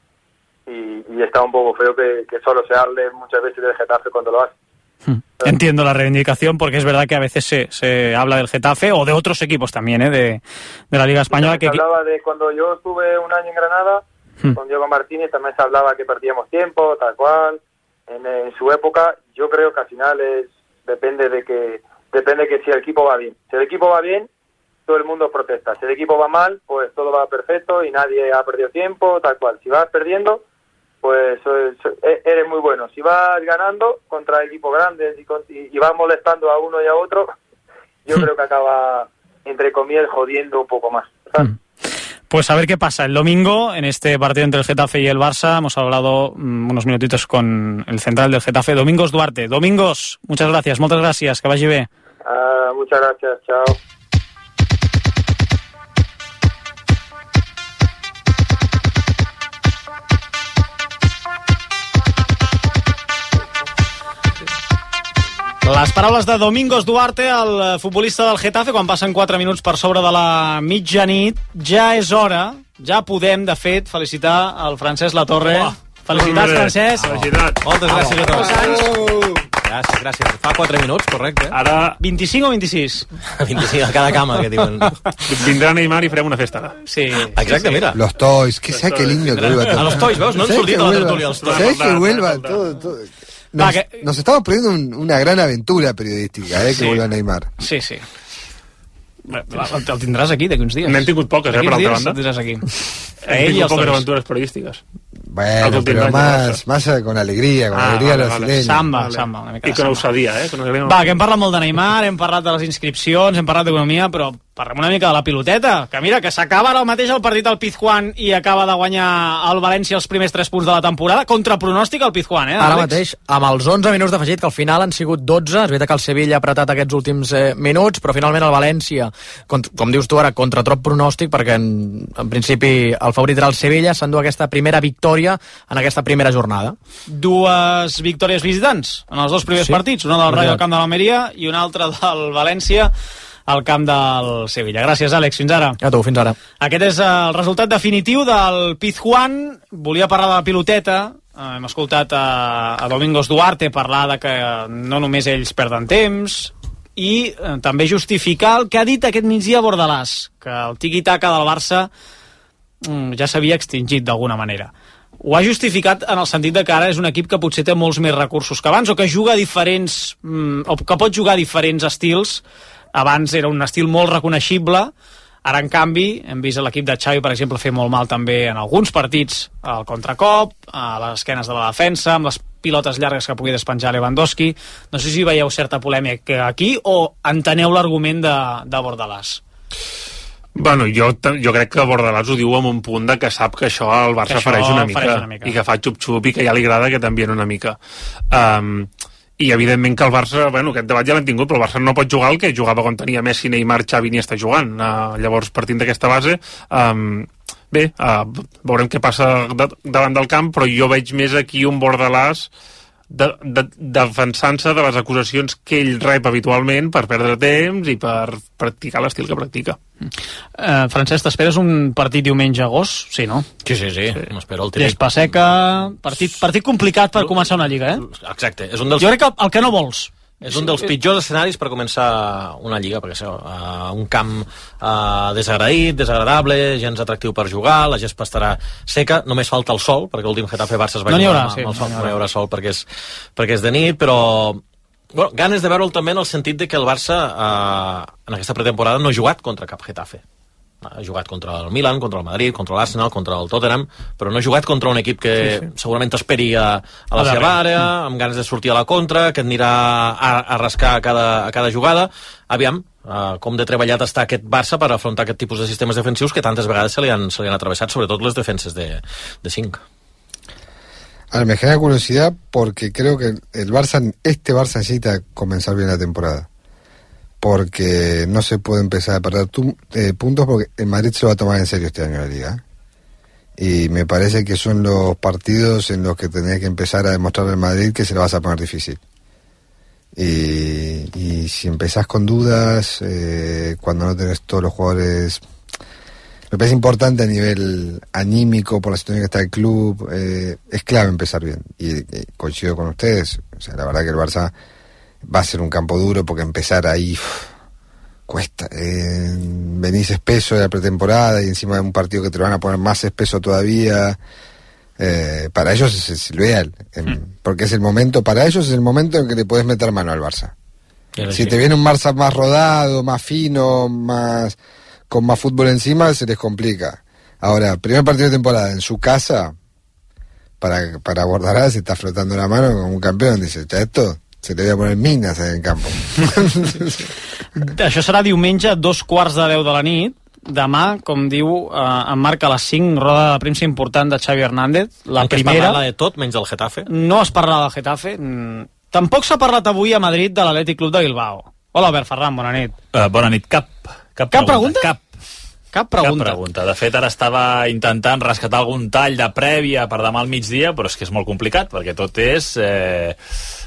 y está un poco feo que solo se hable muchas veces del Getafe cuando lo hace. Entiendo la reivindicación porque es verdad que a veces se habla del Getafe o de otros equipos también, de la Liga Española. Se hablaba de cuando yo estuve un año en Granada con Diego Martínez, también se hablaba que perdíamos tiempo, tal cual, en su época. Yo creo que al final depende de que si el equipo va bien. Si el equipo va bien, todo el mundo protesta. Si el equipo va mal, pues todo va perfecto y nadie ha perdido tiempo, tal cual. Si vas perdiendo, pues eres muy bueno. Si vas ganando contra equipos grandes y vas molestando a uno y a otro, yo creo que acaba, entre comillas, jodiendo un poco más, ¿sabes? Pues a ver qué pasa el domingo en este partido entre el Getafe y el Barça. Hemos hablado unos minutitos con el central del Getafe, Domingos Duarte. Domingos, muchas gracias, que vagi bé. Muchas gracias, chao. Les paraules de Domingos Duarte, el futbolista del Getafe, quan passen 4 minuts per sobre de la mitjanit. Ja és hora, ja podem, de fet, felicitar el Francesc Latorre. Felicitats, Francesc. Felicitats. Moltes gràcies a tots. Gràcies. Fa 4 minuts, correcte. Ara... 25 o 26? 25 a cada cama, que diuen. Vindrà Neymar i farem una festa ara. Sí. Exacte, mira. Los toys, que sea que lindo que vuelva todo. A los toys, veus? No han sortit a la tertúlia els toys. ¿Sabes que vuelva todo? Nos estamos perdiendo una gran aventura periodística, que vuelva Neymar. Sí. El tindràs aquí d'aquí uns dies. N'hem tingut poques, per altra banda. El tindràs aquí. Hem tingut poques aventures periodístiques. Bueno, pero más con alegría, brasileña. Samba, una mica de samba. I con osadia, Va, que hem parlat molt de Neymar, hem parlat de les inscripcions, hem parlat d'economia, però parlem una mica de la piloteta, que mira, que s'acaba ara mateix el partit del Pizjuán i acaba de guanyar el València els primers 3 punts de la temporada, contra pronòstic el Pizjuán, Ara mateix, amb els 11 minuts d'afegit, que al final han sigut 12, és veritat que el Sevilla ha apretat aquests últims minuts, però finalment el València, com dius tu ara, contra trop pronòstic, perquè en principi el favorit era el Sevilla, s'endú aquesta primera victòria en aquesta primera jornada. 2 victòries visitants en els 2 primers partits, una del Rayo al camp de l'Almeria i una altra del València al camp del Sevilla. Gràcies, Àlex. Fins ara. A tu, fins ara. Aquest és el resultat definitiu del Pizjuán. Volia parlar de la piloteta. Hem escoltat a Domingos Duarte parlar de que no només ells perden temps i també justificar el que ha dit aquest migdia Bordalàs, que el tiqui-taca del Barça ja s'havia extingit d'alguna manera. Ho ha justificat en el sentit de que ara és un equip que potser té molts més recursos que abans, o que juga diferents o que pot jugar diferents estils. Abans era un estil molt reconeixible, ara en canvi hem vist l'equip de Xavi, per exemple, fer molt mal també en alguns partits al contracop, a les esquenes de la defensa, amb les pilotes llargues que pugui despenjar Lewandowski. No sé si veieu certa polèmica aquí o enteneu l'argument de Bordalàs. Bueno, jo crec que Bordalàs ho diu amb un punt de que sap que això al Barça fareix una mica i que fa xup-xup i que ja li agrada que t'envien una mica. I evidentment que el Barça, aquest debat ja l'hem tingut, però el Barça no pot jugar el que jugava quan tenia Messi, Neymar, Xavi ni està jugant. Llavors, partint d'aquesta base, veurem què passa davant del camp, però jo veig més aquí un Bordalàs defensant-se de les acusacions que ell rep habitualment per perdre temps i per practicar l'estil que practica. Francesc, t'esperes un partit diumenge a agost? Sí, no? Sí. M'espero el típic. Gespa seca, partit complicat per començar una lliga, Exacte. Jo crec que el que no vols. És un dels pitjors escenaris per començar una lliga, perquè un camp desagradable, gens atractiu per jugar, la gespa estarà seca, només falta el sol, perquè l'últim Getafe-Barça es va jugar amb el sol, no hi haurà sol perquè és de nit, però ganes de veure'l també en el sentit de que el Barça en aquesta pretemporada no ha jugat contra cap Getafe. Ha jugat contra el Milan, contra el Madrid, contra l'Arsenal, contra el Tottenham, però no ha jugat contra un equip que segurament t'esperi a la seva àrea, amb ganes de sortir a la contra, que et anirà a rascar a cada jugada. Aviam com de treballat està aquest Barça per afrontar aquest tipus de sistemes defensius que tantes vegades se li han atravessat, sobretot les defenses de 5. Ahora, me genera curiosidad porque creo que este Barça necesita comenzar bien la temporada. Porque no se puede empezar a perder puntos, porque el Madrid se lo va a tomar en serio este año la Liga. Y me parece que son los partidos en los que tenés que empezar a demostrar al Madrid que se lo vas a poner difícil. Y si empezás con dudas, cuando no tenés todos los jugadores... Me parece importante a nivel anímico, por la situación que está el club, es clave empezar bien. Y coincido con ustedes, o sea, la verdad que el Barça va a ser un campo duro, porque empezar ahí cuesta. Venís espeso de la pretemporada y encima de un partido que te lo van a poner más espeso todavía. Para ellos es lo ideal, porque es el momento, para ellos es el momento en que le podés meter mano al Barça. Si te viene un Barça más rodado, más fino, con más fútbol encima, se les complica. Ahora, primer partido de temporada en su casa, para Bordalàs se está frotando la mano como un campeón, dice, esto se te voy a poner minas en el campo. Això serà diumenge, 2:15 de la nit. Demà, com diu, en Marc, a les 5, roda de premsa important de Xavi Hernández. La primera... Es parla de tot, menys del Getafe. No es parla del Getafe. Tampoc s'ha parlat avui a Madrid de l'Atlètic Club de Bilbao. Hola, Albert Ferran, bona nit. Bona nit. Cap pregunta? Cap pregunta. De fet, ara estava intentant rescatar algun tall de prèvia per demà al migdia, però és que és molt complicat, perquè tot és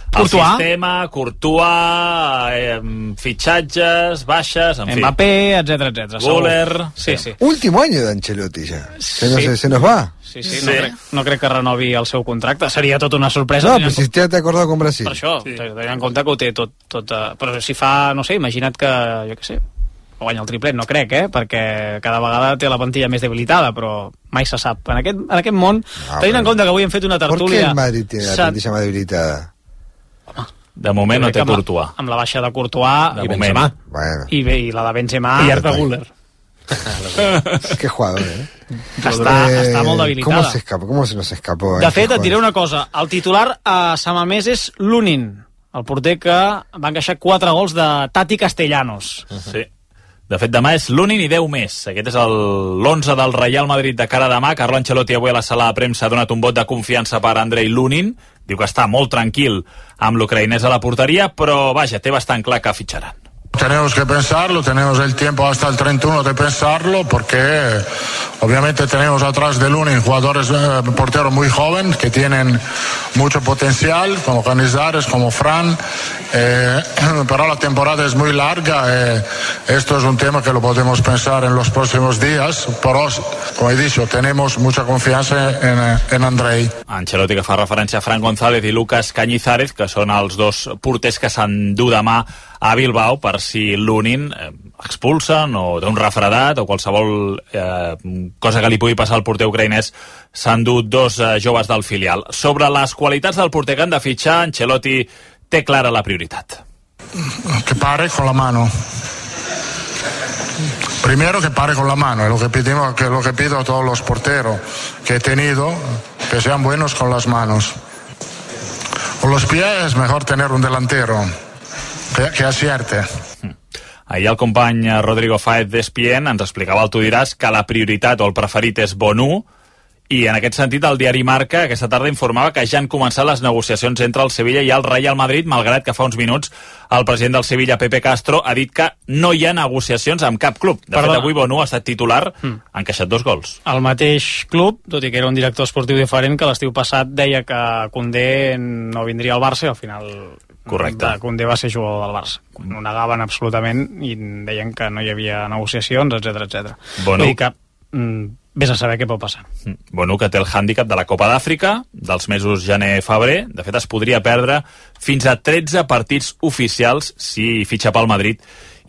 el sistema, Courtois, fitxatges, baixes, en fi. Mbappé, etc. Güler. Sí. Último año de Ancelotti ya. Sí. Se nos va. Sí. No crec que renovi el seu contracte. Seria tota una sorpresa. No, però si ja t'he acordat con Brasil. Per això, tenint en compte que ho té tot... Però si fa, no sé, imagina't que, jo què sé, guanya el triplet, no crec, perquè cada vegada té la plantilla més debilitada, però mai se sap. En aquest món, tenint en compte que avui hem fet una tertúlia... ¿Por qué el Madrid tiene la plantilla más debilitada? De moment no té Courtois. Amb la baixa de Courtois i Benzema. Bueno. I la de Benzema... I Arda Güler. Qué jugador, Està molt debilitada. ¿Cómo se nos escapó? De fet, et diré una cosa. El titular a Samamés és Lunin, el porter que va encaixar 4 gols de Tati Castellanos. Sí. De fet, demà és l'Unin i 10 més. Aquest és l'11 del Real Madrid de cara a demà. Carlo Ancelotti avui a la sala de premsa ha donat un vot de confiança per Andrei Lunin. Diu que està molt tranquil amb l'ucraïnès a la porteria, però vaja, té bastant clar que fitxaran. Tenemos que pensarlo, tenemos el tiempo hasta el 31 de pensarlo, porque obviamente tenemos atrás de Lunin jugadores, porteros muy jóvenes que tienen mucho potencial, como Canizares, como Fran, pero la temporada es muy larga, esto es un tema que lo podemos pensar en los próximos días, pero como he dicho, tenemos mucha confianza en Andrei. Ancelotti que fa referència a Fran González i Lucas Cañizares, que són els dos porters que s'endú demà a Bilbao per si Lunin expulsen o té un refredat o qualsevol cosa que li pugui passar al porter ucraïnès. S'han dut dos joves del filial. Sobre les qualitats del porter que han de fitxar, Ancelotti té clara la prioritat. Que pare con la mano. Primero que pare con la mano, es lo que pido a todos los porteros que he tenido, que sean buenos con las manos. Con los pies es mejor tener un delantero que acierte. Ahir el company Rodrigo Faez d'ESPN ens explicava, tu diràs, que la prioritat o el preferit és Bonú, i en aquest sentit el diari Marca aquesta tarda informava que ja han començat les negociacions entre el Sevilla i el Real Madrid, malgrat que fa uns minuts el president del Sevilla, Pepe Castro, ha dit que no hi ha negociacions amb cap club. De fet, avui Bonú ha estat titular, ha encaixat 2 gols. El mateix club, tot i que era un director esportiu diferent, que l'estiu passat deia que Koundé no vindria al Barça i al final... Correcte. Koundé va ser jugador del Barça. Ho negaven absolutament i deien que no hi havia negociacions, etc. Bueno. Vull dir que vés a saber què pot passar. Bueno, que té el hàndicap de la Copa d'Àfrica dels mesos gener-febrer. De fet, es podria perdre fins a 13 partits oficials si fitxa pel Madrid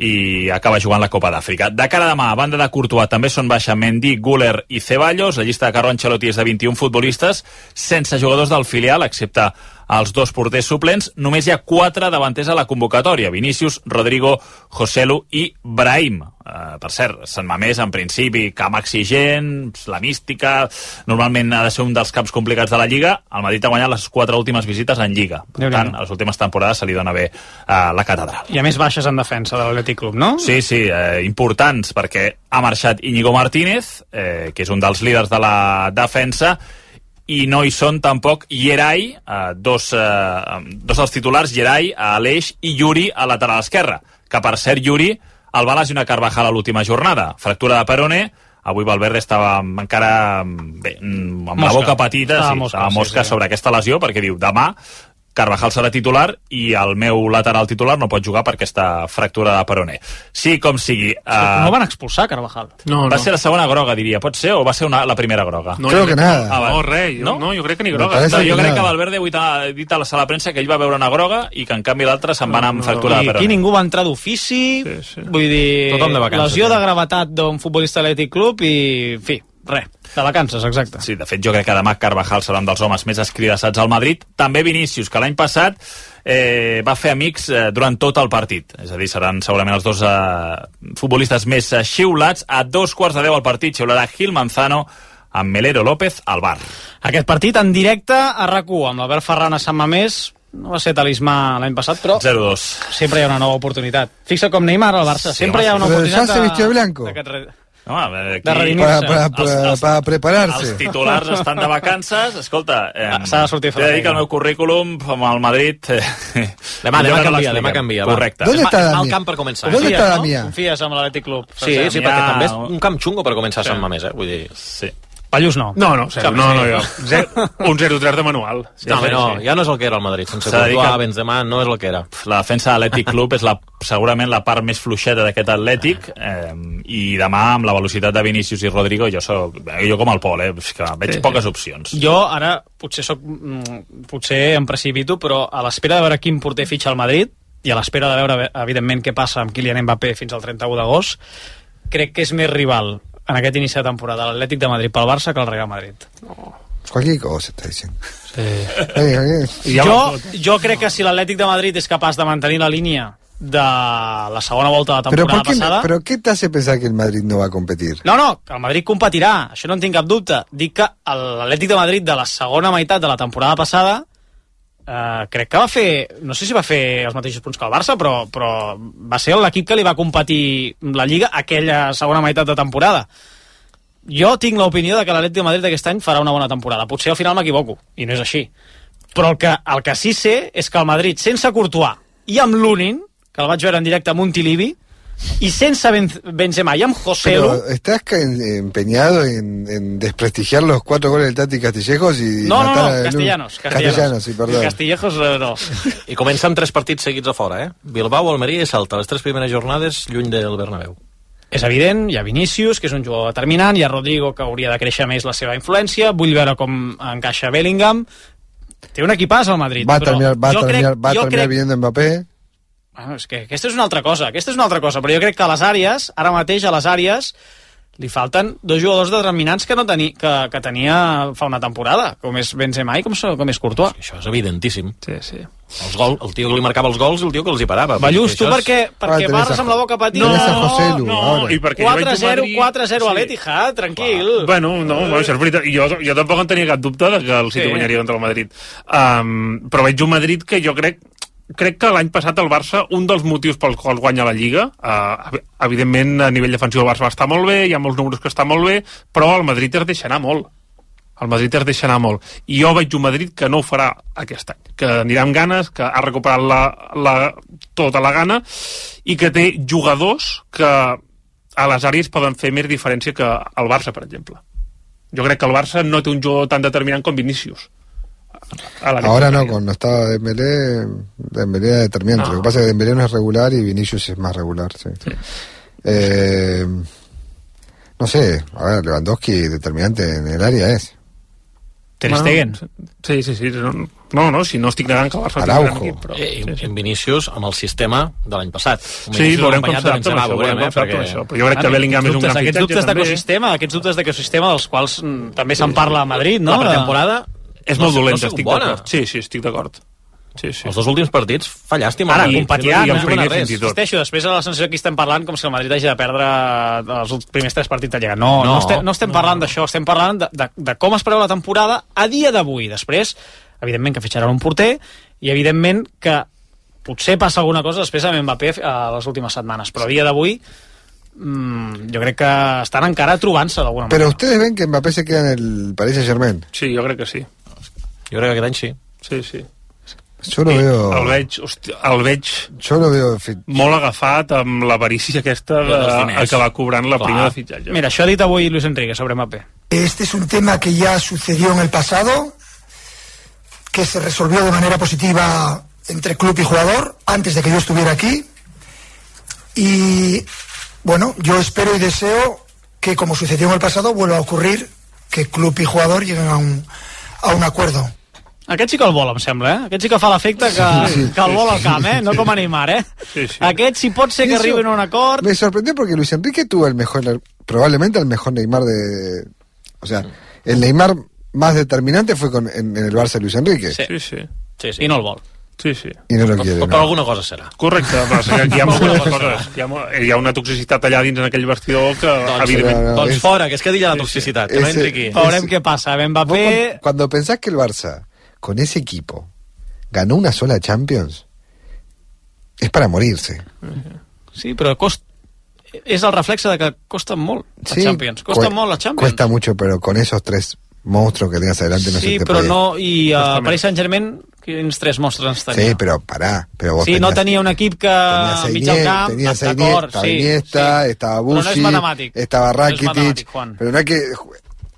i acaba jugant la Copa d'Àfrica. De cara a demà, a banda de Courtois, també són baixa Mendy, Güler i Ceballos. La llista de Carlo Ancelotti és de 21 futbolistes, sense jugadors del filial, excepte els 2 porters suplents. Només hi ha 4 davanters a la convocatòria: Vinícius, Rodrigo, Joselu i Brahim. Per cert, Sant Mamés, en principi, camp exigent, la mística, normalment ha de ser un dels camps complicats de la Lliga. El Madrid ha guanyat les 4 últimes visites en Lliga. Per tant, a les últimes temporades se li dona bé la catedral. I a més baixes en defensa de l'Atlètic Club, no? Sí, importants, perquè ha marxat Íñigo Martínez, que és un dels líders de la defensa, i no hi són tampoc Yeray, dos dels titulars, Yeray a l'eix i Yuri a lateral esquerra, que per cert Yuri el va lesionar Carvajal a l'última jornada, fractura de peroné. Avui Valverde estava encara amb la boca petita, estava mosca sobre aquesta lesió, perquè diu, demà Carvajal serà titular i el meu lateral titular no pot jugar per aquesta fractura de peroné. Sí, com sigui... No van expulsar Carvajal. Va ser la segona groga, diria. Pot ser, o va ser la primera groga? No, creo que nada. No, res. No, jo crec que ni groga. Jo crec que Valverde avui ha dit a la sala de premsa que ell va veure una groga i que en canvi l'altre se'n va anar amb fractura de peroné. I aquí ningú va entrar d'ofici, vull dir, lesió de gravetat d'un futbolista Atlètic Club i, en fi, res. De vacances, exacte. Sí, de fet, jo crec que demà Carvajal serà un dels homes més escridassats al Madrid. També Vinícius, que l'any passat va fer amics durant tot el partit. És a dir, seran segurament els 2 futbolistes més xiulats. A 2:15 al partit xiularà Gil Manzano amb Melero López al bar. Aquest partit en directe a RAC1 amb l'Albert Ferran a Sant Mamés. No va ser talismà l'any passat, però 0-2. Sempre hi ha una nova oportunitat. Fixa com Neymar al Barça. Sempre hi ha una oportunitat ¿Ya se vistió de blanco? Para prepararse. Els titulars estan de vacances. Escolta, s'ha de sortir t'he de dir que el meu currículum amb el Madrid demà canvia. Correcte. ¿Dónde está la camp per començar. ¿Dónde está la mía? Confies amb l'Atlètic Club. Sí, perquè també és un camp xungo per començar a Sant Mamés, vull dir... Sí. Pallús no. No, jo. Un 0-3 de manual. Sí, ja no és el que era el Madrid. Sense Courtois, Benzema, no és el que era. La defensa de l'Atlètic Club és segurament la part més fluixeta d'aquest Atlètic, i demà, amb la velocitat de Vinícius i Rodrigo, jo com el Pol, que veig poques opcions. Jo ara potser em precipito, però a l'espera de veure quin porter fitxa al Madrid i a l'espera de veure, evidentment, què passa amb Kylian Mbappé fins al 31 d'agost, crec que és més rival en aquest inici de temporada l'Atlètic de Madrid pel Barça que el Real Madrid. Cualquier cosa está diciendo. Jo crec que si l'Atlètic de Madrid és capaç de mantenir la línia de la segona volta de la temporada passada... ¿Pero qué te hace pensar que el Madrid no va a competir? No, que el Madrid competirà, això no en tinc cap dubte. Dic que l'Atlètic de Madrid de la segona meitat de la temporada passada crec que va fer, no sé si va fer els mateixos punts que el Barça, però va ser l'equip que li va competir la Lliga aquella segona meitat de temporada. Jo tinc l'opinió de que l'Atlètic de Madrid aquest any farà una bona temporada. Potser al final m'equivoco, i no és així. Però el que sí sé és que el Madrid, sense Courtois i amb Lunin, que el vaig veure en directe a Montilivi, y sense Benzema y Joselu. Pero estás empeñado en desprestigiar los 4 goles del Tati Castillejos y matar Castellanos, sí, perdón. Castillejos no. I comença amb 3 partits seguits a fora, Bilbao, Almeria i Celta, les 3 primeres jornades lluny del Bernabéu. És evident, hi ha Vinícius, que és un jugador determinant, hi ha Rodrigo, que hauria de créixer més la seva influència, vull veure com encaixa Bellingham. Té un equipàs al Madrid. Va terminar viniendo Mbappé. Bueno, és que aquesta és una altra cosa, però jo crec que a les àrees, ara mateix a les àrees, li falten 2 jugadors determinants que tenia fa una temporada, com és Benzema i com és Courtois. Això és evidentíssim. Sí. El tio que li marcava els gols i el tio que els hi parava. Ballús, tu perquè parles amb la boca petita? No, i perquè 4-0 a l'Etihad, tranquil. Bueno, això és veritat. Jo tampoc en tenia cap dubte de que el City guanyaria contra el Madrid. Però veig un Madrid que jo crec que l'any passat el Barça, un dels motius pels quals guanya la Lliga, evidentment a nivell defensiu el Barça va estar molt bé, hi ha molts números que estan molt bé, però el Madrid es deixa anar molt. I jo veig un Madrid que no ho farà aquest any, que anirà amb ganes, que ha recuperat tota la gana i que té jugadors que a les àrees poden fer més diferència que el Barça, per exemple. Jo crec que el Barça no té un jugador tan determinant com Vinícius. Ahora no, cuando estaba Dembélé era determinante. Lo que pasa es que Dembélé no es regular y Vinicius es más regular. Sí. No sé, a ver, Lewandowski determinante en el área es. Ter Stegen. Sí. No, si no estic negant que el Barça Araujo. Però... en Vinícius amb el sistema de l'any passat. Sí, veurem com s'adapta amb això. Però jo crec que Bellingham és un gran fitxatge. Aquests dubtes d'ecosistema dels quals també se'n parla a Madrid, no? La pretemporada és molt dolenta, estic d'acord. Sí, estic d'acord. Sí. Els 2 últims partits fa llàstima. Ara, competiran, i el primer fins i tot. Després de la sensació que estem parlant com si el Madrid hagi de perdre els primers 3 partits de Lliga. No estem parlant d'això, estem parlant de com es preveu la temporada a dia d'avui. Després, evidentment que fitxaran un porter i evidentment que potser passa alguna cosa després amb Mbappé a les últimes setmanes, però a dia d'avui jo crec que estan encara trobant-se d'alguna manera. Pero ustedes ven que Mbappé se queda en el Paris Saint-Germain. Sí, jo crec que sí. Jo crec que aquest any sí. Sí. Yo lo veo... El veig yo lo veo molt agafat amb l'avarícia aquesta que va cobrant la prima de fitxatge. Mira, això ha dit avui Luis Enrique sobre Mbappé. Este es un tema que ya sucedió en el pasado, que se resolvió de manera positiva entre club y jugador antes de que yo estuviera aquí, y bueno, yo espero y deseo que, como sucedió en el pasado, vuelva a ocurrir que club y jugador lleguen a un acuerdo. Aquest sí que el vol, em sembla, Aquest sí que fa l'efecte que el vol al camp, No com a Neymar, Sí. Aquest sí pot ser que arriben a un acord. Me sorprendió porque Luis Enrique tuvo probablemente el mejor Neymar o sea, el Neymar más determinante fue en el Barça de Luis Enrique. Sí. I no el vol. Sí. I no lo quiere. Però alguna cosa serà. Correcte, però hi ha moltes coses. Hi ha una toxicitat allà dins en aquell vestidor que, evidentment... Doncs fora, que és que digui la toxicitat, que no entri aquí. Veurem què passa. Mbappé... Cuando pensás que el Barça, con ese equipo, ganó una sola Champions, es para morirse. Sí, però és el reflexe de que costen molt les Champions. Costen molt les Champions. Cuesta mucho, pero con esos 3 monstruos que tengas adelante no se te puede. Sí, però no... I el Paris Saint-Germain, quins 3 monstruos ens tenia? Sí, però parà. Però sí, no tenia un equip que mig al camp... Tenia Iniesta, estava Bussi, no és matemàtic. estava Rakitic, però no hay que...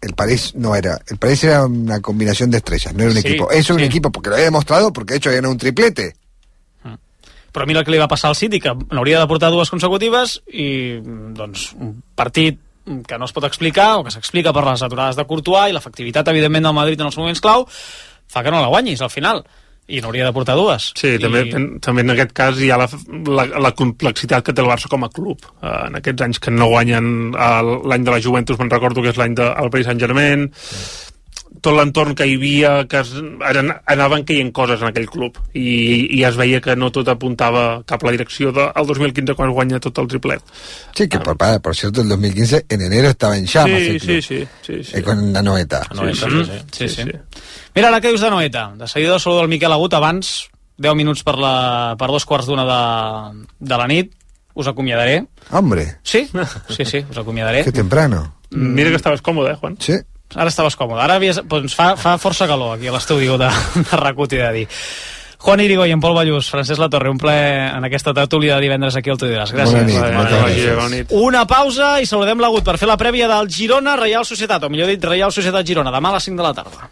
el París no era. El París era una combinación de estrellas, no era un equipo. Es un equipo porque lo había demostrado, porque de hecho había ganado un triplete. Però mira el que li va passar al City, que n'hauria de portar 2 consecutives i doncs un partit que no es pot explicar o que s'explica per les aturades de Courtois i l'efectivitat evidentment del Madrid en els moments clau fa que no la guanyis al final i n'hauria de portar 2. Sí, també en aquest cas hi ha la complexitat que té el Barça com a club. En aquests anys que no guanyen l'any de la Juventus, me'n recordo que és l'any del Paris Saint-Germain, tot l'entorn que hi havia, que anaven caient coses en aquell club i es veia que no tot apuntava cap a la direcció del 2015 quan guanya tot el triplet. Sí, que por cierto el 2015 en enero estaba en llamas el club. Sí. Con la Noeta. Sí. Mira, ara que dius de Noeta, de seguida saludo el Miquel Agut, abans 10 minuts per 2:15 de la nit, us acomiadaré. Hombre. Sí, us acomiadaré. Qué temprano. Mira que estaves còmode, Juan. Sí. Ara estaves còmode. Ara doncs fa força calor aquí a l'estudi de RAC1, t'he de dir. Juan Irigoyen, Pol Ballús, Francesc Latorre, un plaer en aquesta tertúlia de divendres aquí al Tu Diràs. Gràcies. Bona nit. Una pausa i saludem l'Agut per fer la prèvia del Girona Reial Societat, o millor dit Reial Societat Girona, demà a les 5 de la tarda.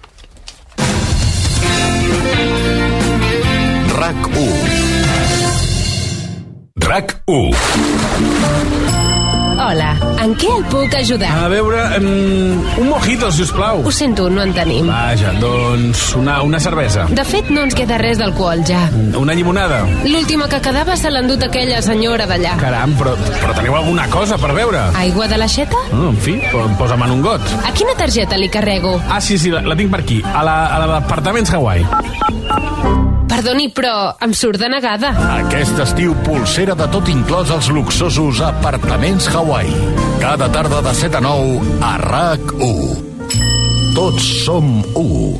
RAC1. Hola, en què el puc ajudar? A veure, un mojito, si us plau. Ho sento, no en tenim. Vaja, doncs una cervesa. De fet, no ens queda res d'alcohol, ja. Una llimonada. L'última que quedava se l'ha endut aquella senyora d'allà. Caram, però teniu alguna cosa per beure? Aigua de l'aixeta? En fi, posa'm en un got. A quina targeta li carrego? Ah, sí, la tinc per aquí, a la d'Apartaments Hawaii. Perdoni, però em surt denegada. Aquest estiu, pulsera de tot inclòs als luxosos Apartaments Hawaii. Cada tarda de 7 a 9 a RAC1. Tots som 1.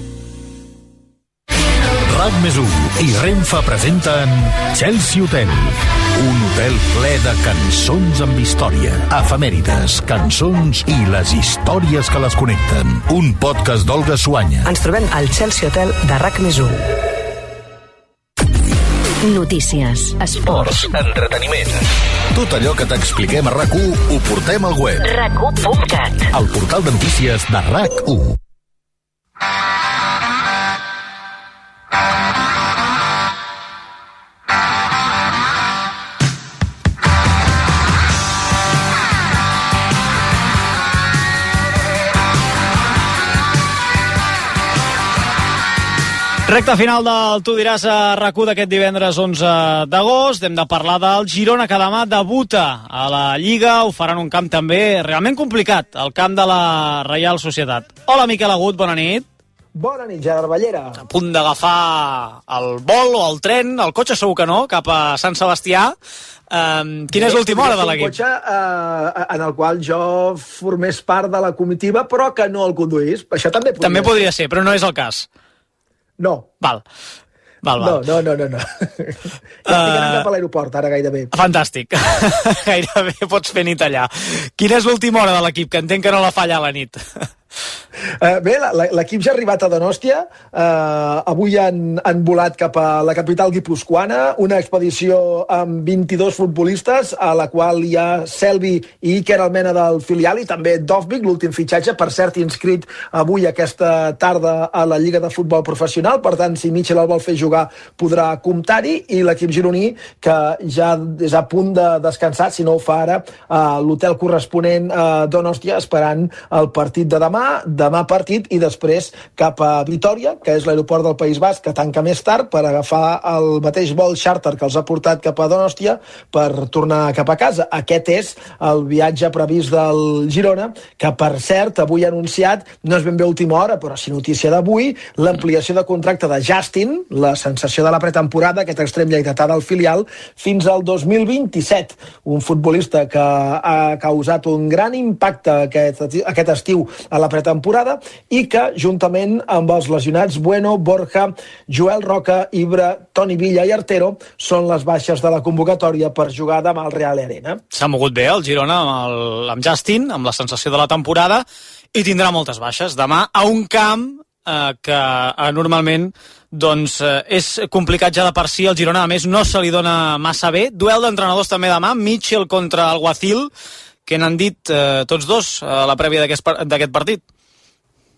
RAC+1 i Renfe presenten Chelsea Hotel. Un hotel ple de cançons amb història, efemèrides, cançons i les històries que les connecten. Un podcast d'Olga Suanya. Ens trobem al Chelsea Hotel de RAC+1. Notícies, esports, entreteniment. Tot allò que t'expliquem a RAC1 ho portem al web. RAC1.cat. El portal de notícies de RAC1. Recte final del Tu Diràs a RAC1 d'aquest divendres 11 d'agost. Hem de parlar del Girona, que demà debuta a la Lliga. Ho faran un camp també realment complicat, el camp de la Reial Societat. Hola, Miquel Agut, bona nit. Bona nit, Gerard Ballera. A punt d'agafar el vol o el tren, el cotxe segur que no, cap a Sant Sebastià. Quina és l'última hora de l'equip? Un cotxe en el qual jo formés part de la comitiva, però que no el conduís. Això també podria ser, però no és el cas. No. Val. No. Ja estic anant cap a l'aeroport, ara gairebé. Fantàstic. Gairebé pots fer nit allà. Quina és l'última hora de l'equip, que entenc que no la fa allà a la nit? Bé, l'equip ja ha arribat a Donòstia. Avui han volat cap a la capital guipuscoana, una expedició amb 22 futbolistes, a la qual hi ha Selvi i Iker Almena del filial, i també Dovbyk, l'últim fitxatge, per cert inscrit avui aquesta tarda a la Lliga de Futbol Professional. Per tant, si Mitchell el vol fer jugar, podrà comptar-hi, i l'equip gironí, que ja és a punt de descansar, si no ho fa ara, a l'hotel corresponent a Donòstia, esperant el partit de demà partit, i després cap a Vitòria, que és l'aeroport del País Basc, que tanca més tard, per agafar el mateix vol xàrter que els ha portat cap a Donòstia per tornar cap a casa. Aquest és el viatge previst del Girona, que per cert avui ha anunciat, no és ben bé última hora, però sí notícia d'avui, l'ampliació de contracte de Justin, la sensació de la pretemporada, aquest extrem lleidatà del filial, fins al 2027. Un futbolista que ha causat un gran impacte aquest estiu a la pretemporada, i que, juntament amb els lesionats Bueno, Borja, Joel Roca, Ibra, Toni Villa i Artero, són les baixes de la convocatòria per jugar demà al Real Arena. S'ha mogut bé el Girona amb Justin, amb la sensació de la temporada, i tindrà moltes baixes. Demà a un camp que normalment és complicat ja de per si. El Girona, a més, no se li dona massa bé. Duel d'entrenadors també demà, Mitchell contra Alguacil. Què n'han dit tots dos a la prèvia d'aquest partit?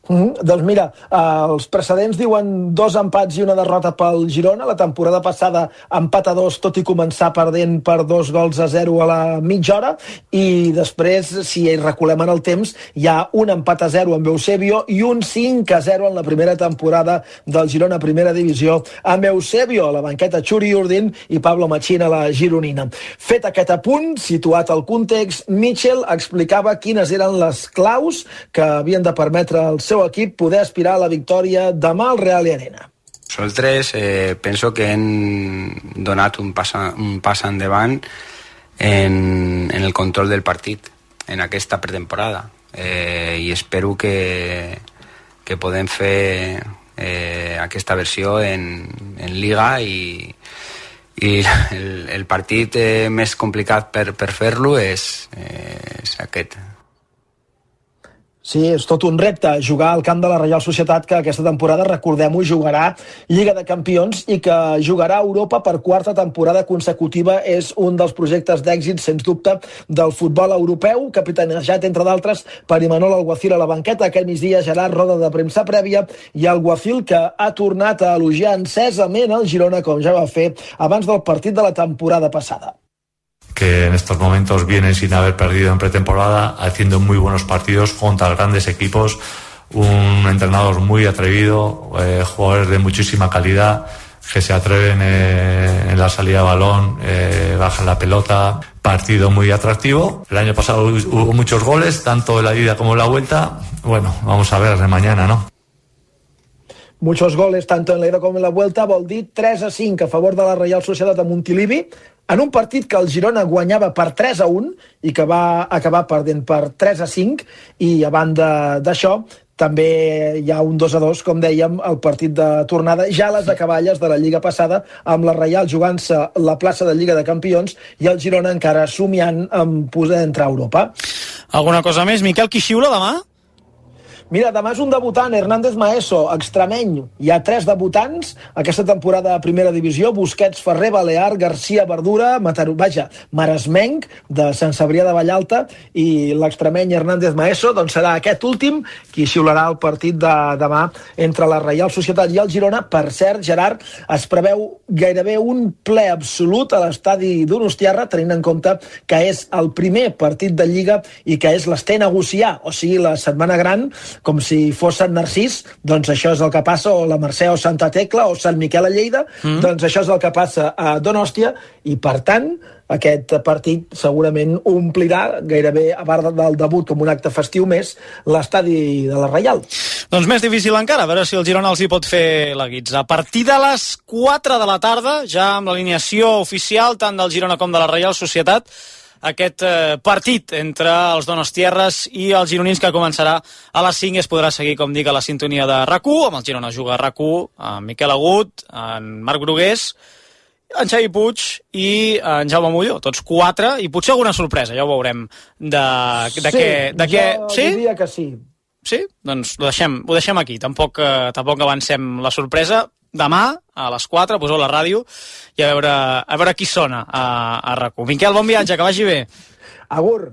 Doncs mira, els precedents diuen 2 empats i una derrota pel Girona. La temporada passada empat a 2, tot i començar perdent per 2-0 a la mitja hora, i després, si reculem en el temps, hi ha un empat a 0 amb Eusebio i un 5-0 en la primera temporada del Girona a primera divisió, amb Eusebio a la banqueta, Churi Urdin i Pablo Machín a la gironina. Fet aquest apunt, situat al context, Mitchell explicava quines eren les claus que havien de permetre al seu equip poder aspirar a la victòria demà al Real i Arena. Nosaltres penso que hem donat un pas endavant en el control del partit en aquesta pretemporada, i espero que podem fer aquesta versió en Liga, i el partit més complicat per fer-lo és aquest. Sí, és tot un repte jugar al camp de la Reial Societat, que aquesta temporada, recordem-ho, jugarà Lliga de Campions i que jugarà a Europa per 4ª temporada consecutiva. És un dels projectes d'èxit, sens dubte, del futbol europeu, capitanejat, entre d'altres, per Imanol Alguacil a la banqueta. Aquest migdia, Gerard, roda de premsa prèvia, i Alguacil, que ha tornat a elogiar encesament el Girona, com ja va fer abans del partit de la temporada passada. Que en estos momentos vienen sin haber perdido en pretemporada, haciendo muy buenos partidos contra grandes equipos, un entrenador muy atrevido, jugadores de muchísima calidad, que se atreven en la salida de balón, bajan la pelota, partido muy atractivo. El año pasado hubo muchos goles, tanto en la ida como en la vuelta. Bueno, vamos a ver de mañana, ¿no? Muchos goles, tanto en la ida com en la vuelta, vol dir 3-5 a favor de la Reial Societat a Montilivi, en un partit que el Girona guanyava per 3-1 i que va acabar perdent per 3-5, i a banda d'això també hi ha un 2-2, com dèiem, el partit de tornada, ja a les acaballes de la Lliga passada, amb la Reial jugant-se la plaça de Lliga de Campions i el Girona encara somiant amb poder entrar a Europa. Alguna cosa més? Miquel, qui xiula demà? Mira, demà és un debutant, Hernández Maeso, extremeny. Hi ha 3 debutants aquesta temporada a primera divisió: Busquets, Ferrer, Balear, García, Verdura, maresmenc, de Sant Cebrià de Vallalta, i l'extremeny Hernández Maeso doncs serà aquest últim qui xiularà el partit de demà entre la Reial Societat i el Girona. Per cert, Gerard, es preveu gairebé un ple absolut a l'estadi Donostiarra, tenint en compte que és el primer partit de Lliga i que és l'Ester negociar, o sigui, la setmana gran, com si fos Sant Narcís, doncs això és el que passa, o la Mercè o Santa Tecla o Sant Miquel a Lleida, doncs això és el que passa a Donòstia, i per tant aquest partit segurament omplirà gairebé, a part del debut com un acte festiu més, l'estadi de la Reial. Doncs més difícil encara, a veure si el Girona els hi pot fer la guitza. A partir de les 4 de la tarda, ja amb l'alineació oficial tant del Girona com de la Reial Societat, aquest partit entre els donostiarres i els gironins, que començarà a les 5 i es podrà seguir, com dic, a la sintonia de RAC1. Amb el Girona juga RAC1 en Miquel Agut, en Marc Brugués, en Xavi Puig i en Jaume Molló, tots 4, i potser alguna sorpresa, ja ho veurem jo diria que sí. Sí? Doncs ho deixem aquí, tampoc avancem la sorpresa. Demà, a les 4, poseu la ràdio i a veure qui sona a RAC1. Miquel, bon viatge, que vagi bé. Agur.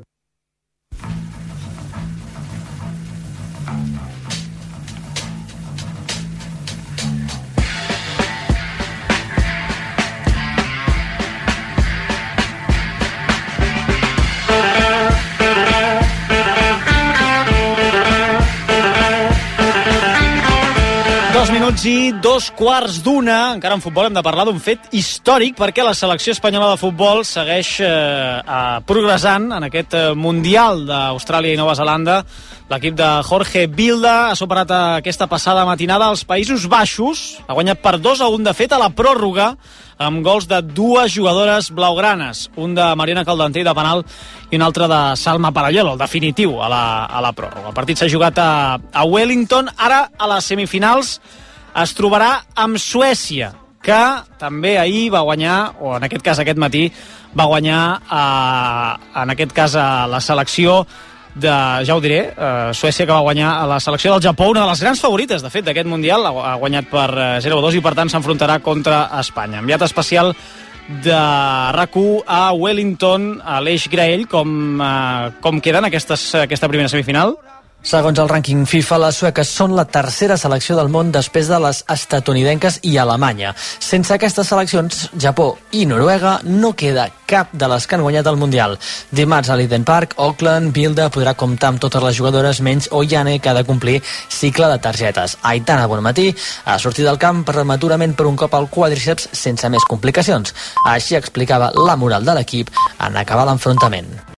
Minuts i 2:15, encara en futbol hem de parlar d'un fet històric, perquè la selecció espanyola de futbol segueix progressant en aquest Mundial d'Austràlia i Nova Zelanda. L'equip de Jorge Vilda ha superat aquesta passada matinada als Països Baixos, ha guanyat per 2-1, de fet, a la pròrroga, amb gols de 2 jugadores blaugranes, un de Mariana Caldenté de penal i un altre de Salma Parallelo, el definitiu a la pròrroga. El partit s'ha jugat a Wellington. Ara, a les semifinals, es trobarà amb Suècia, que també ahir va guanyar, o en aquest cas aquest matí, va guanyar en aquest cas a la selecció ja ho diré, Suècia, que va guanyar a la selecció del Japó, una de les grans favorites, de fet, d'aquest Mundial. Ha guanyat per 0-2 i, per tant, s'enfrontarà contra Espanya. Enviat especial de RAC1 a Wellington, a l'Eix Graell. Com queden aquesta primera semifinal? Segons el rànquing FIFA, les sueques són la tercera selecció del món després de les estatunidenques i Alemanya. Sense aquestes seleccions, Japó i Noruega no queda cap de les que han guanyat el Mundial. Dimarts a l'Eden Park, Auckland, Bilde podrà comptar amb totes les jugadores menys Oiane, que ha de complir cicle de targetes. Aitana Bonmatí ha sortit del camp prematurament per un cop al quadríceps sense més complicacions. Així explicava la moral de l'equip en acabar l'enfrontament.